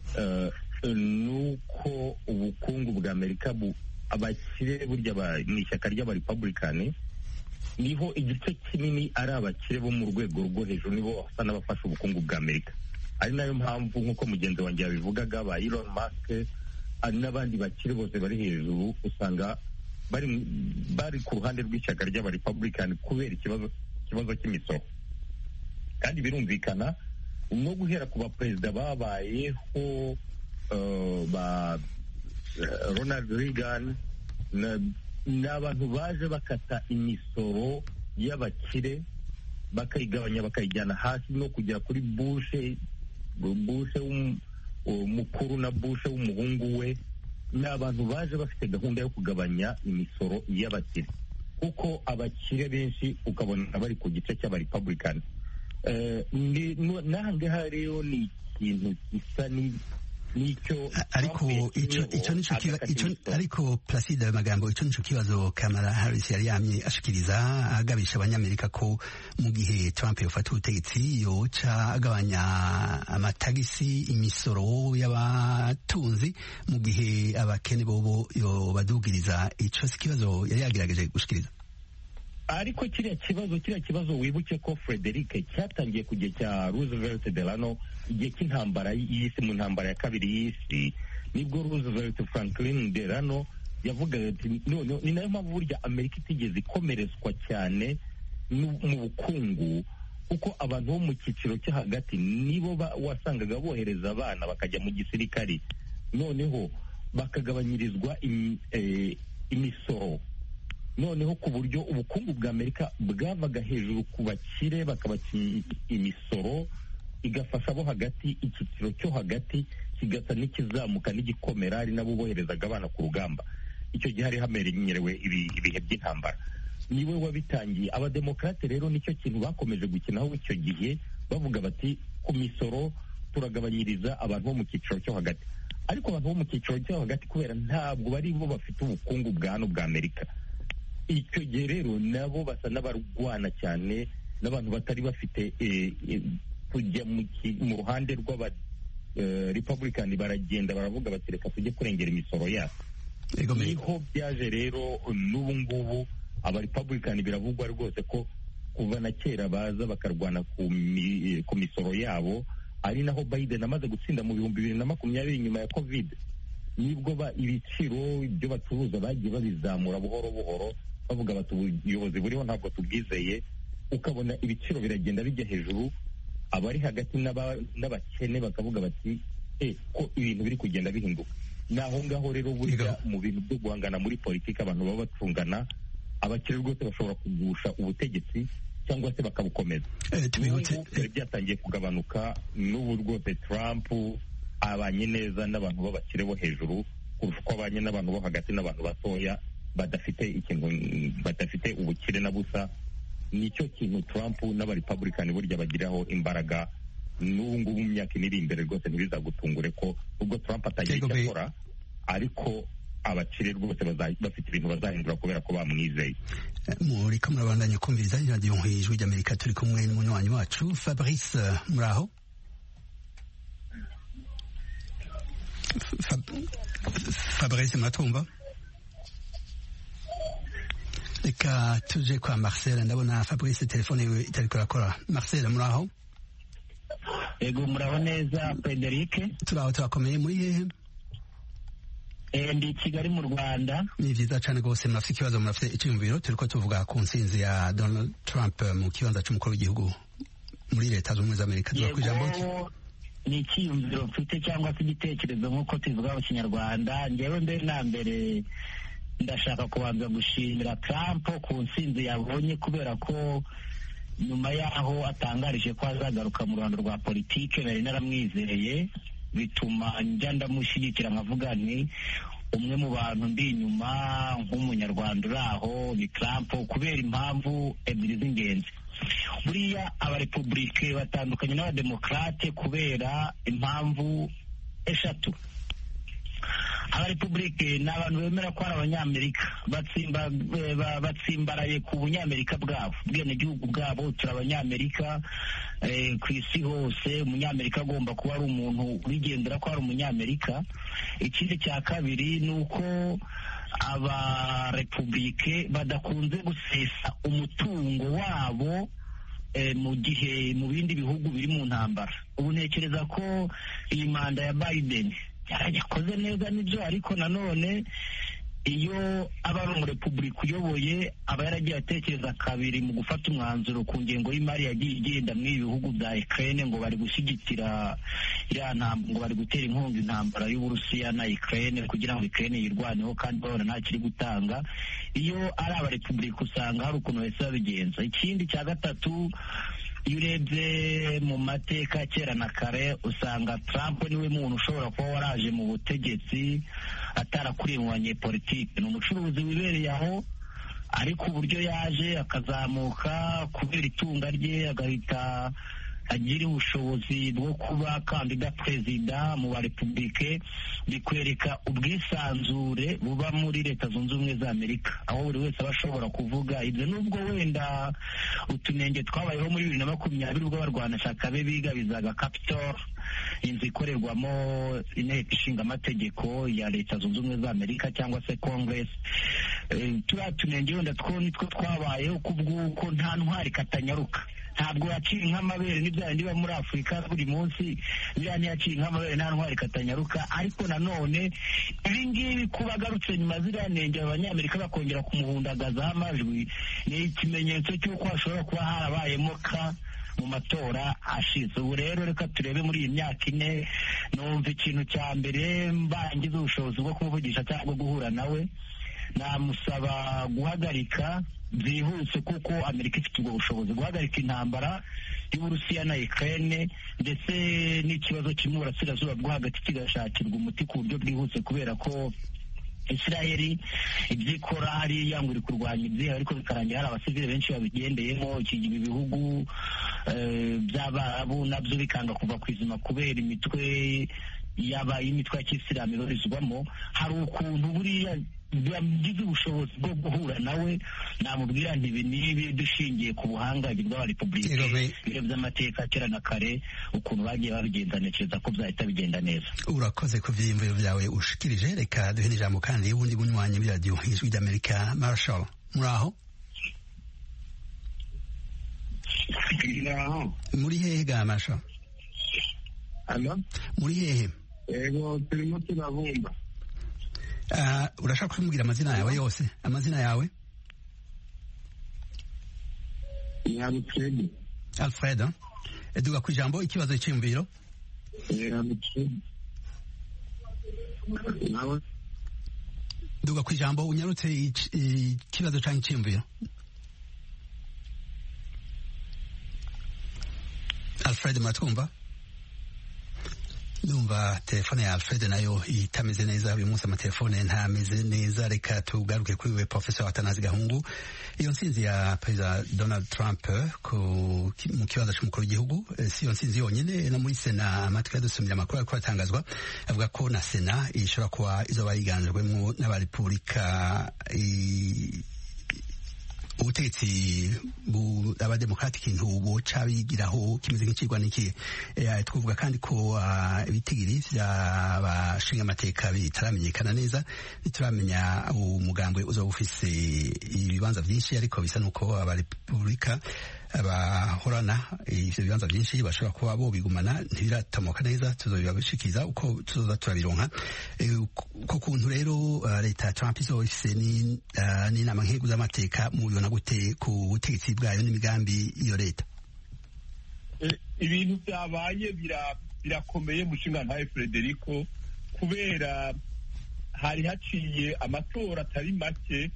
nuko ubukungu bwa Amerika abakire burya mu ishyaka ry'abarepublikani niho igice kinini ari abakire bo mu rwego rwo hejuru, nibo basa n'abafasha ubukungu bwa Amerika. Ari nayo mpamvu nk'uko mugenzi wanjye yabivugaga, ba Elon Musk ari n'abandi bakire bose bari hejuru usanga bari ku ruhande rw'ishyaka ry'abarepublikani kubera ikibazo cy'imisoro. Kandi birumvikana no guhera ku baperezida babayeho ba Ronald Reagan n'abantu baje bakata imisoro y'abakire bakayigabanya bakayijyana hasi, no kugera kuri Bush umukuru na Bush w'umuhungu we, ni abantu baje bafite gahunda yo kugabanya imisoro y'abakire, kuko abakire benshi ukabona bari ku gice cy'abarepublikani. N'ahangaha rero ni ikintu gisa n'icyo ariko Placide Magambo, icyo nico kibazo Kamala Harris yari yamye ashikiriza, agabisha abanyamerika ko mu gihe Trump yofata ubutegetsi yoca agabanya amatagisi, imisoro y'abatunzi, mu gihe abakene bobo yobadugiriza. Ico si kibazo yari yagerageje gushikiriza. Ariko kiriya kibazo wibuke ko Frederick cyatangiye ku gihe cya Roosevelt Delano, igihe cy'intambara y'isi, mu ntambara ya kabiri y'isi, nibwo Roosevelt Franklin Delano yavugaga ati ni nayo mpamvu burya Amerika itigeze ikomerezwa cyane mu bukungu, kuko abantu bo mu cyiciro cyo hagati nibo wasangaga bohereza abana bakajya mu gisirikari, noneho bakagabanyirizwa imisoro, noneho ku buryo ubukungu bwa Amerika bwavaga hejuru ku bakire bakabaca imisoro, igafasha abo hagati, icyiciro cyo hagati kigasa n'ikizamuka n'igikomera, ari nabo boherezaga abana ku rugamba. Icyo gihe hari hamenyerewe ibihe by'intambara, niwe wabitangiye. Abademokarate rero nicyo kintu bakomeje gukinaho icyo gihe, bavuga bati ku misoro turagabanyiriza abantu bo mu cyiciro cyo hagati. Ariko abantu bo mu cyiciro cyo hagati kubera ntabwo bari bo bafite ubukungu bwa hano bwa Amerika, icyo gihe rero nabo basa n'abarwana cyane n'abantu batari bafite kujya mu ruhande rw'aba Republican, baragenda baravuga bati reka tujye kurengera imisoro yacu. Niho byaje rero n'ubu ngubu aba Republican biravugwa rwose ko kuva na kera baza bakarwana ku misoro yabo, ari naho Biden amaze gutsinda mu 2020 nyuma ya COVID, nibwo ibiciro ibyo bacuruza bagiye babizamura buhoro buhoro, bavuga bati ubuyobozi buriho ntabwo tubwizeye, ukabona ibiciro biragenda bijya hejuru, abari hagati n'abakene bakavuga bati ko ibintu biri kugenda bihinduka. Naho ngaho rero burya mu bintu byo guhangana muri politiki abantu baba bacungana, abakire rwose bashobora kugusha ubutegetsi cyangwa se bakabukomeza. Byari byatangiye kugabanuka, n'ubu rwose Trump abanye neza n'abantu b'abakire bo hejuru kurusha uko abanye n'abantu bo hagati n'abantu batoya badafite ubukire na busa. Nicyo kintu Trump n'abarepublican burya bagiraho imbaraga. N'ubu ngubu mu myaka iri imbere rwose ntibizagutungure ko ubwo Trump atagiye icyo akora, ariko abakire rwose bafite ibintu bazahindura kubera ko bamwizeye. Muriko murabandanya kumviriza radiyo nk'ijwi ry'Amerika, turi kumwe n'umunywanyi wacu Fabrice. Muraho Fabrice, muratumva? Reka tuje kwa Marcel, ndabona Fabrice telefone iwe itariko irakora. Marcel, muraho? Ego, muraho neza Frederic? Turaho, turakomeye. Muri hehe? Ndi Kigali mu Rwanda. Ni vyiza cane gose. Murafite ikibazo, murafite icyumviro? Turiko tuvuga ku ntsinzi ya Donald Trump mu kibanza c'umukuru w'igihugu muri leta z'ubumwe z'Amerika. Yego, ni icyumviro mfite cyangwa se igitekerezo nk'uko tuvuga mu Kinyarwanda. Njyewe mbere na mbere ndashaka kubanza gushimira Trump ku ntsinzi yabonye, kubera ko nyuma y'aho atangarije ko azagaruka mu ruhando rwa politike nari naramwizeye, bituma njya ndamushyigikira nkavuga nti umwe mu bantu ndi inyuma nk'umunyarwanda uri aho ni Trump, kubera impamvu ebyiri z'ingenzi. Buriya abarepublike batandukanye n'abademokrate kubera impamvu eshatu. Abarepublike ni abantu bemera ko ari abanyamerika, batsimbaraye ku bunyamerika bwabo, ubwenegihugu bwabo. turi abanyamerika ku isi hose. Umunyamerika agomba kuba ari umuntu wigendera ko ari umunyamerika. Ikindi cya kabiri ni uko abarepublike badakunze gusesa umutungo wabo mu gihe mu bindi bihugu biri mu ntambara. Ubu ntekereza ko iyi manda ya Biden yarayakoze neza nibyo, ariko nanone iyo aba ari umurepublika uyoboye aba yaragiye atekereza kabiri mu gufata umwanzuro ku ngengo y'imari yagiye igenda muri ibi bihugu bya Ukraine, ngo bari gushyigikira ngo bari gutera inkunga intambara y'Uburusiya na Ukraine kugira ngo Ukraine yirwaneho, kandi babona nta kiri gutanga. Iyo ari abarepublika usanga hari ukuntu bahise babigenza. Ikindi cya gatatu, iyo urebye mu mateka kera na kare usanga Trump niwe muntu ushobora kuba waraje mu butegetsi atarakuriye mu banyepolitike. Ni umucuruzi wibereye aho, ariko uburyo yaje akazamuka kubera itunga rye agahita agira ubushobozi bwo kuba kandida perezida mu barepublike, bikwereka ubwisanzure buba muri leta zunze ubumwe za Amerika, aho buri wese aba ashobora kuvuga ibyo. Nubwo wenda utunenge twabayeho muri 2020 ubwo abarwanashyaka be bigabizaga Capitol, inzu ikorerwamo inteko ishinga amategeko ya leta zunze ubumwe za Amerika cyangwa se Congress. Turiya tunenge wenda two nitwo twabayeho kubw'uko nta ntwari katanyaruka. Ntabwo yaciye nk'amabere n'ibyaha niba muri Afurika buri munsi, biriya ntiyaciye nk'amabere nta ntwari katanyaruka. Ariko nanone ibi ngibi kuba agarutse nyuma ziriya nenge abanyamerika bakongera kumuhundagazaho amajwi, ni ikimenyetso cy'uko hashobora kuba harabayemo mu matora ashize. Ubu rero reka turebe muri iyi myaka ine, numva ikintu cya mbere mbangize ubushobozi bwo kumuvugisha cyangwa guhura nawe, namusaba guhagarika byihuse, kuko Amerika ifite ubwo bushobozi guhagarika intambara y'Uburusiya na Ukraine, ndetse n'ikibazo kimwe burasirazuba bwo hagati kigashakirwa umuti ku buryo bwihuse, kubera ko Israeli ibyo ikora hariya ngo iri kurwanya ibye, ariko bikarangira hari abasivile benshi babigendeyemo. Ibi bihugu by'Abarabu nabyo bikanga kuva ku izima kubera imitwe y'imitwe ya kisilamu ibarizwamo. Hari ukuntu buriya byagize ubushobozi bwo guhura nawe, namubwira nti ibi nibi dushingiye ku buhangange bw'abarepublike, ibiro by'amateka kera na kare ukuntu bagiye babigenza, ntekereza ko byahita bigenda neza. Urakoze ku vyiyumviro vyawe ushikirije. Reka duhe n'ijambo kandi ubundi bunywanyi muri radiyo ijwi ry'Amerika. Marshall, muraho? Muri hehe ga Marshall? Muri hehe? Ego, turimo turabumba. Urashaka kumbwira amazina yawe yose? Amazina yawe? Ni Alfred. Alfred, duga ku ijambo, ikibazo cy'imviro. Alfred. Duga ku ijambo unyarutse ikibazo cy'imviro. Alfred muratwumva? Ndumva telefone ya Alfred nayo itameze neza uyu munsi, amatelefone ntameze neza. Reka tugaruke kuri we Professor Atanazi Gahungu. Iyo nsinzi ya Perezida Donald Trump mu kibazo cy'umukuru w'igihugu si iyo nsinzi yonyine, no muri Sena amatwi yadusumira amakuru ariko atangazwa avuga ko na Sena ishobora kuba izoba yiganjwemo n'abarepubulika. Ubutegetsi abademokrati ikintu boca bigiraho kimeze nk'ikigwa n'iki. Twavuga kandi ko ibitigiri by'abashinga amateka bitaramenyekana neza, ntituramenya umugambwe uzoba ufise ibibanza byinshi, ariko bisa nuko abarepubulika bahorana ivyo bibanza byinshi bashobora kuba bo bigumana. Ntibiratomoka neza, tuzobibashikiza uko tuzoza turabironka. Ko kuntu rero leta ya Trump izoba ifise n'inama nk'igihugu z'amateka mubibona gute ku butegetsi bwayo n'imigambi iyo leta? Ibintu byabaye birakomeye mushinga ntaye Frederico, kubera hari haciye amatora atari make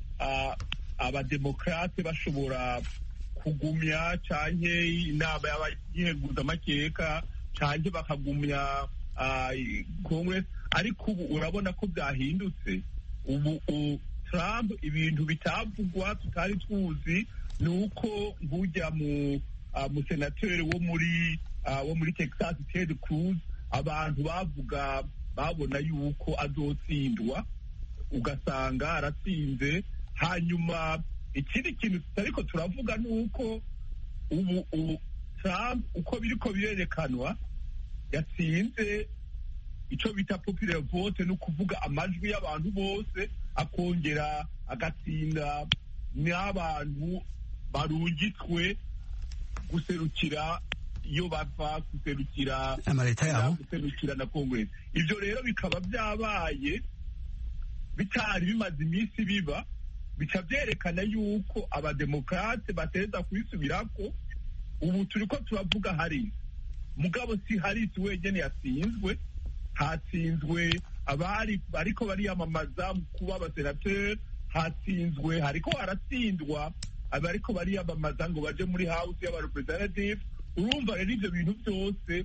abademokrate bashobora kugumya canke inama y'abayiheguza amakeka canke bakagumya Congress, ariko ubu urabona ko byahindutse. Ubu Trump ibintu bitavugwa tutari tuzi ni uko nkujya mu senateri wo muri Texas Ted Cruz, abantu babona yuko azotsindwa, ugasanga aratsinze. Hanyuma ikindi kintu tutariko turavuga ni uko ubu Trump uko biriko birerekanwa yatsinze icyo bita popular vote, ni ukuvuga amajwi y'abantu bose, akongera agatsinda n'abantu barungitswe guserukira iyo bava, guserukira amaleta yabo, guserukira na Congress. Ibyo rero bikaba byabaye bitari bimaze iminsi biba, bica byerekana yuko abademokrate bateza kwisubirako. Ubu turiko turavuga Harris, mugabo si Harris wenyene yatsinzwe, hatsinzwe abari bariko bariyamamaza kuba abasenateri, hatsinzwe hariko haratsindwa abariko bariyamamaza ngo baje muri house y'abarepresentative. Urumva rero ivyo bintu byose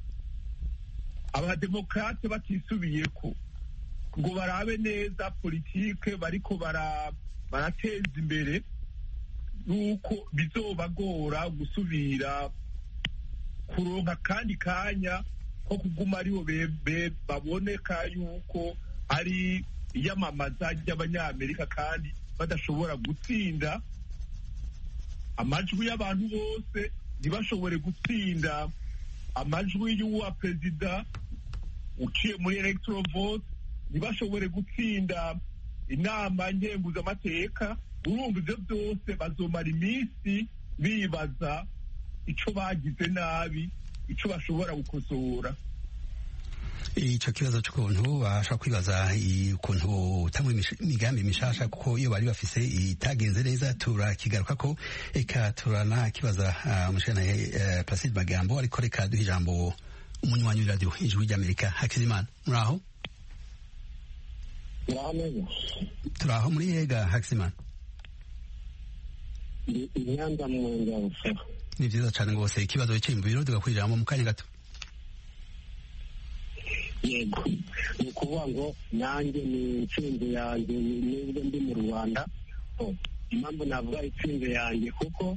abademokrate batisubiyeko ngo barabe neza politike bariko barateza imbere, nuko bizobagora gusubira kuronka kandi kanya ko kuguma aribo baboneka yuko ari iyamamaza ry'abanyamerika kandi badashobora gutsinda amajwi y'abantu bose, ntibashobore gutsinda amajwi y'uwa perezida uciye muri electoral vote, ntibashobore gutsinda inama nkenguzamateka. Urumva ivyo byose bazomara iminsi bibaza ico bagize nabi, ico bashobora gukosora. Ico kibazo cy'ukuntu bashobora kwibaza ukuntu utanga imigambi mishasha, kuko iyo bari bafise itagenze neza turakigaruka ko. Eka turanakibaza umushana Placide Magambo, ariko reka duha ijambo umunywanyi w'iradiyo Ijwi ry'Amerika. Hakizimana, muraho? Turaho muri yega Hakizimana? Inyanza mwenda ufa. Ni vyiza cane rwose. Ikibazo cyo mu biro tugakwiriramo mu kanya gato. Yego, ni ukuvuga ngo nanjye ni intsinzi yanjye nubwo ndi mu Rwanda. Impamvu navuga intsinzi yanjye kuko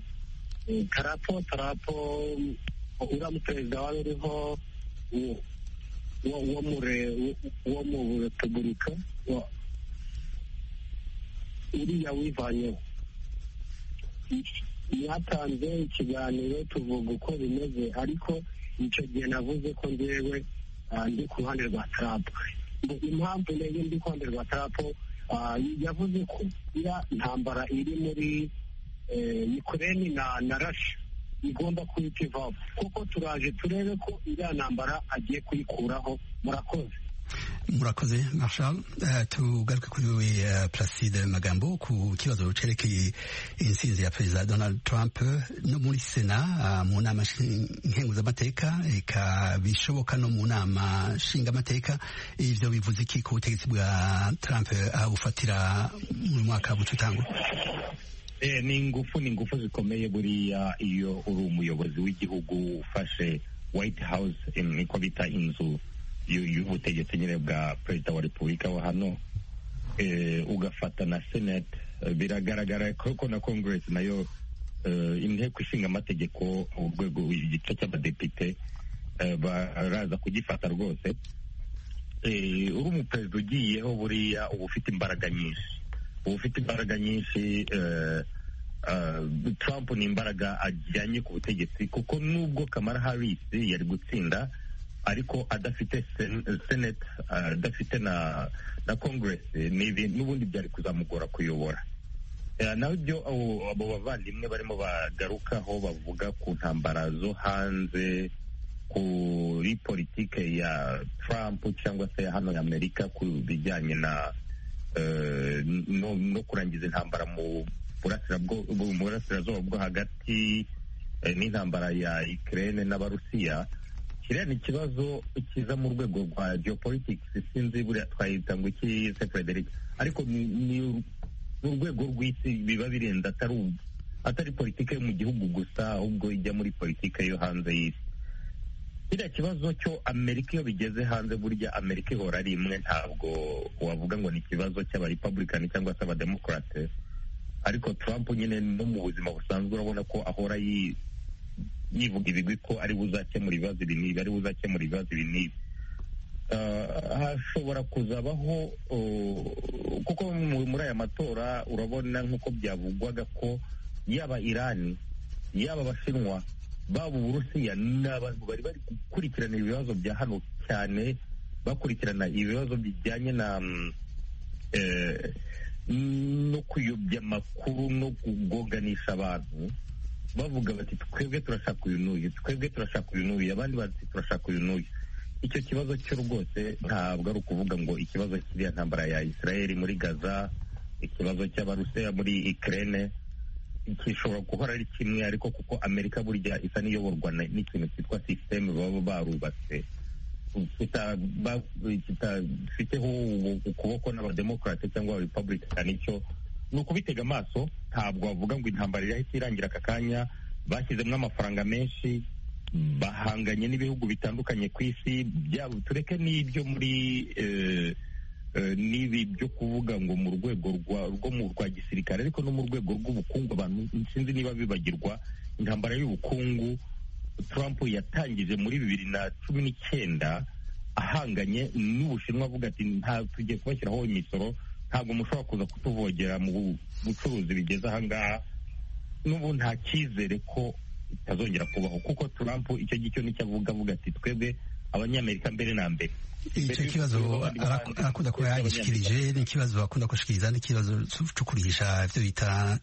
tarapo uriya muperezida wari uriho wo mu repubulika uriya wivanyeho. Mwatanze ikiganiro tuvuga uko bimeze, ariko icyo gihe navuze ko njyewe ndi ku ruhande rwa Trump. Impamvu rero ndi ku ruhande rwa Trump, yavuze ko iriya ntambara iri muri Ukraine na Russia igomba kuhita ivaho, kuko turaje turebe ko iriya ntambara agiye kuyikuraho. Murakoze Marshal. Tugaruke kuri we Placide Magambo ku kibazo cerekeye intsinzi ya Perezida Donald Trump no muri Sena, mu nama nkenguzamateka, eka bishoboka no mu nama nshingamateka. Ivyo bivuze iki ku butegetsi bwa Trump abufatira mu mwaka w'utangwa? ni ingufu zikomeye buriya iyo uri umuyobozi w'igihugu ufashe White House, niko bita inzu y'ubutegetsi nyine bwa perezida wa repubulika wa hano, ugafata na Senate, biragaragara ko na Congress nayo, inteko ishinga amategeko urwego igice cy'abadepite baraza kugifata rwose. Uri umuperezida ugiyeho buriya uba ufite imbaraga nyinshi, Trump ni imbaraga ajyanye ku butegetsi, kuko nubwo Kamala Harris yari gutsinda ariko adafite Senate, adafite na Congress, n'ubundi byari kuzamugora kuyobora. Naho ibyo abo bavandimwe barimo bagarukaho bavuga ku ntambara zo hanze, kuri politike ya Trump cyangwa se hano ya Amerika ku bijyanye no kurangiza intambara mu burasirazuba bwo hagati, n'intambara ya Ukraine n'Abarusiya. Kiriya ni ikibazo kiza mu rwego rwa geopolitics, sinzi buriya twahita ngo iki se Frederick, ariko ni urwego rw'isi, biba birenze atari politike yo mu gihugu gusa, ahubwo ijya muri politike yo hanze y'isi. Kiriya kibazo cyo Amerika iyo bigeze hanze, burya Amerika ihora ari imwe, ntabwo wavuga ngo ni ikibazo cy'abarepublican cyangwa se abademokrate, ariko Trump nyine no mu buzima busanzwe urabona ko ahora yivuga ibigwi ko ari buzakemura ibibazo ibi n'ibi, ari buzakemura ibibazo ibi n'ibi. Hashobora kuzabaho kuko muri aya matora urabona nk'uko byavugwaga ko yaba Irani, yaba Abashinwa, baba Uburusiya, ni abantu bari gukurikirana ibibazo bya hano cyane, bakurikirana ibibazo bijyanye no kuyobya amakuru no kugoganisha abantu, bavuga bati twebwe turashaka uyu n'uyu, twebwe turashaka uyu n'uyu, abandi bati turashaka uyu n'uyu. Icyo kibazo cyo rwose ntabwo ari ukuvuga ngo ikibazo kiriya ntambara ya Israel muri Gaza, ikibazo cy'Abarusiya muri Ukraine gishobora guhora ari kimwe, ariko kuko Amerika burya isa n'iyoborwa n'ikintu cyitwa system baba barubatse, kitafiteho ukuboko n'abademokrate cyangwa abarepublican. Icyo ni ukubitega amaso, ntabwo bavuga ngo intambara irahita irangira aka kanya. Bashyizemo amafaranga menshi, bahanganye n'ibihugu bitandukanye ku isi, tureke n'ibyo muri n'ibi byo kuvuga ngo mu rwego rwa gisirikare, ariko no mu rwego rw'ubukungu. Abantu sinzi niba bibagirwa intambara y'ubukungu Trump yatangije muri 2019 ahanganye n'Ubushinwa, avuga ati nta tugiye kubashyiraho imisoro, ntabwo mushobora kuza kutuvogera mu bucuruzi bigeze ahangaha. N'ubu nta cyizere ko itazongera kubaho, kuko Trump icyo gicyo nicyo avuga ati twebwe abanyamerika mbere na mbere. Icyo kibazo arakunda kuba yagishikirije, ni ikibazo akunda gushikiriza, ni ikibazo cyo kurihisha ibyo bita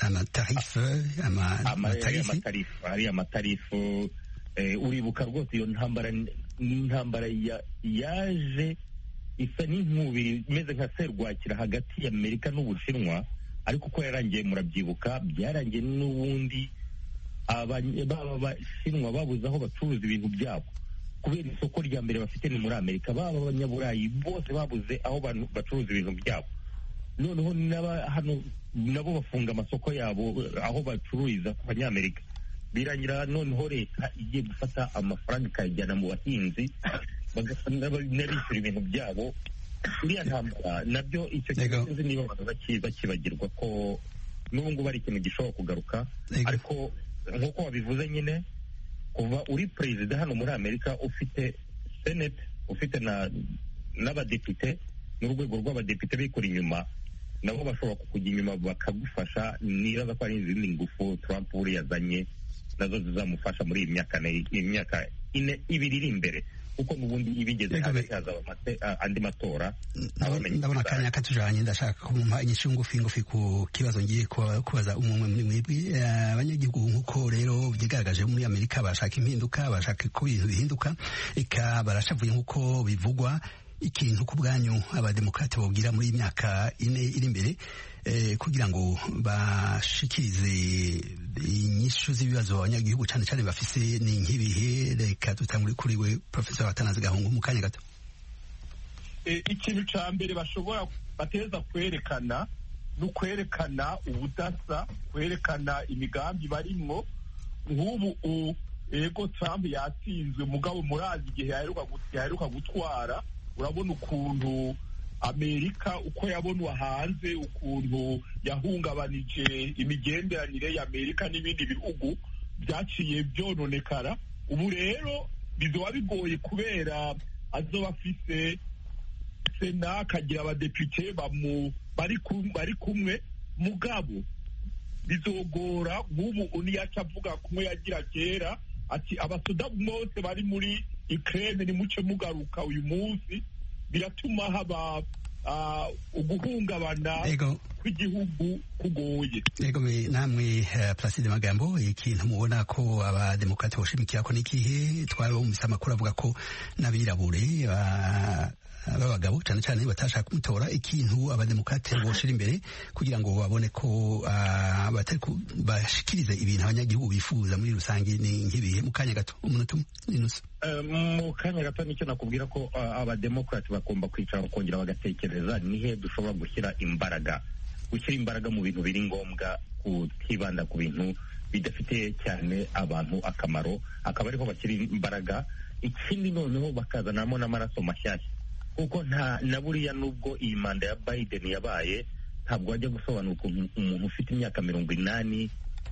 amatarifu. Uribuka rwose iyo ntambara yaje isa n'inkubiri imeze nka serwakira hagati y'Amerika n'Ubushinwa, ariko uko yarangiye murabyibuka, byarangiye n'ubundi Abashinwa babuze aho bacuruza ibintu byabo, kubera isoko rya mbere bafite ni muri Amerika. Baba abanyaburayi bose babuze aho bacuruza ibintu byabo, noneho hano nabo bafunga amasoko yabo aho bacururiza ku banyamerika. Birangira noneho leta igiye gufata amafaranga ikayajyana mu bahinzi, n'abishyura ibintu byabo. Iriya ntambara nabyo icyo kintu niba abantu bakibagirwa ko n'ubu ngubu ari ikintu gishobora kugaruka. Ariko nk'uko wabivuze nyine, kuva uri perezida hano muri Amerika, ufite Senate, ufite n'abadepite, n'urwego rw'abadepite bikora inyuma, nabo bashobora kukujya inyuma bakagufasha. Nibaza ko ari izindi ngufu Trump buriya yazanye nazo zizamufasha muri iyi myaka ibiri iri imbere, kuko n'ubundi ibigeze hagati hazaba andi matora. Ndabona akanya katujanye, ndashaka kumpa inyishu ngufi ku kibazo ngiye kubaza umwe muri mwebwe. Abanyagihugu nk'uko rero byigaragaje muri Amerika bashaka impinduka, bashaka ko ibintu bihinduka, eka barashavuye nk'uko bivugwa. Ikintu ku bwanyu abademokrate bobwira muri imyaka 4 iri imbere kugira ngo bashikirize inyishu z'ibibazo abanyagihugu cyane cyane bafise ni nk'ibihe? Reka dutangure kuri we Professor Atanaze Gahungu mu kanya gato. Ikintu cya mbere bateza kwerekana ni ukwerekana ubudasa, kwerekana imigambi barimwo. Nk'ubu ego Trump yatsinzwe, mugabo murazi igihe yaheruka gutwara, urabona ukuntu Amerika uko yabonwa hanze, ukuntu yahungabanije imigenderanire ya Amerika n'ibindi bihugu, byaciye byononekara. Ubu rero bizoba bigoye kubera azoba afise sena, akagira abadepite bari kumwe, mugabo bizogora. Nk'ubu uniyaca avuga kumwe yagira kera ati abasoda bose bari muri Ukraine nimuce mugaruka uyu munsi, biratuma haba uguhungabana kw'igihugu kugoye. Yego namwe Placide Magambo, ikintu mubona ko abademokrate boshimikira ko n'ikihe? Twarumvise amakuru avuga ko n'abirabure b'abagabo cyane cyane batashaka kumutora, ikintu abademokrate boshira imbere kugira ngo babone ko bashikirize ibintu abanyagihugu bifuza muri rusange ni nk'ibihe? Mu kanya gato, umunota n'inusu. Mu kanya gato nicyo nakubwira ko abademokrate bagomba kwicara bakongera bagatekereza nihe dushobora gushyira imbaraga mu bintu biri ngombwa, kutibanda ku bintu bidafitiye cyane abantu akamaro, akaba ariho bashyira imbaraga. Ikindi noneho bakazanamo n'amaraso mashyashya, kuko na buriya nubwo iyi manda ya Biden yabaye, ntabwo wajya gusobanura ukuntu umuntu ufite imyaka 80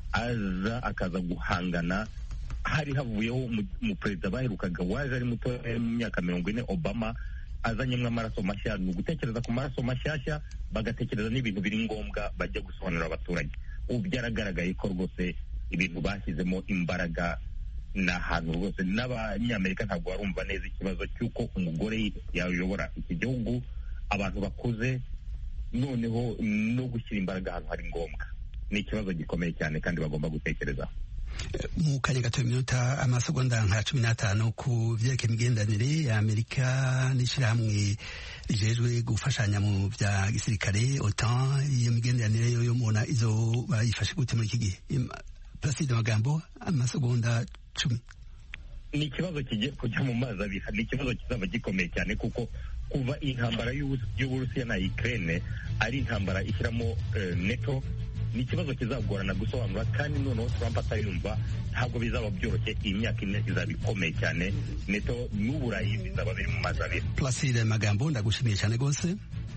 aza akaza guhangana. Hari havuyeho mu perezida baherukaga waje ari muto mu myaka 40, Obama azanyemo amaraso mashya. Ni ugutekereza ku maraso mashyashya, bagatekereza n'ibintu biri ngombwa bajya gusobanurira abaturage. Ubu byaragaragaye ko rwose ibintu bashyizemo imbaraga ni ahantu rwose n'abanyamerika ntabwo barumva neza ikibazo cy'uko umugore yayobora iki gihugu, abantu bakuze, noneho no gushyira imbaraga ahantu hari ngombwa. Ni ikibazo gikomeye cyane kandi bagomba gutekerezaho. Mu kanya gato iminota amasegonda nka 15 ku vyerekeye imigenderanire ya Amerika n'ishirahamwe rijejwe gufashanya mu vya gisirikare OTAN, iyo migenderanire yo mubona izo bayifashe gute muri iki gihe? Placide Magambo, amasegonda 10. Ni ikibazo kigiye kujya mu mazi abiri, ni ikibazo kizaba gikomeye cyane, kuko kuva intambara y'Uburusiya na Ukraine ari intambara ishyiramo NATO, ni ikibazo kizagorana gusobanura, kandi noneho Trump atayumva ntabwo bizaba byoroshye. Iyi myaka ine izaba ikomeye cyane, NATO n'Uburayi bizaba biri mu mazi abiri. Placide Magambo, ndagushimiye cyane rwose.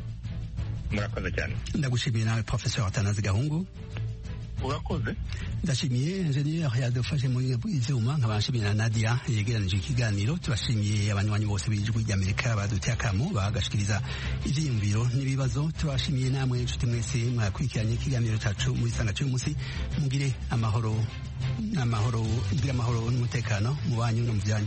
Murakoze cyane. Ndagushimiye nawe Professeur Atanazi Gahungu. Urakoze. Ndashimiye engineer yadufashe muri ivyuma, nkabashimiye na Nadia yegeranije ikiganiro. Tubashimiye abanywanyi bose b'ijwi ry'Amerika baduteye akamo bagashikiriza ivyiyumviro n'ibibazo. Tubashimiye namwe inshuti mwese mwakurikiranye ikiganiro cyacu muri sanga cy'umunsi. Mugire amahoro n'umutekano mu banyu no mu byanyu.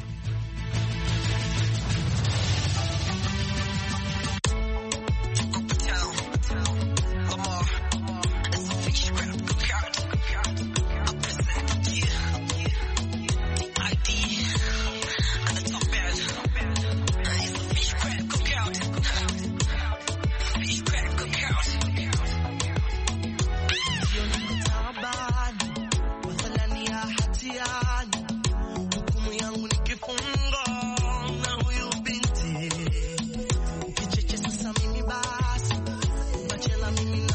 Mimi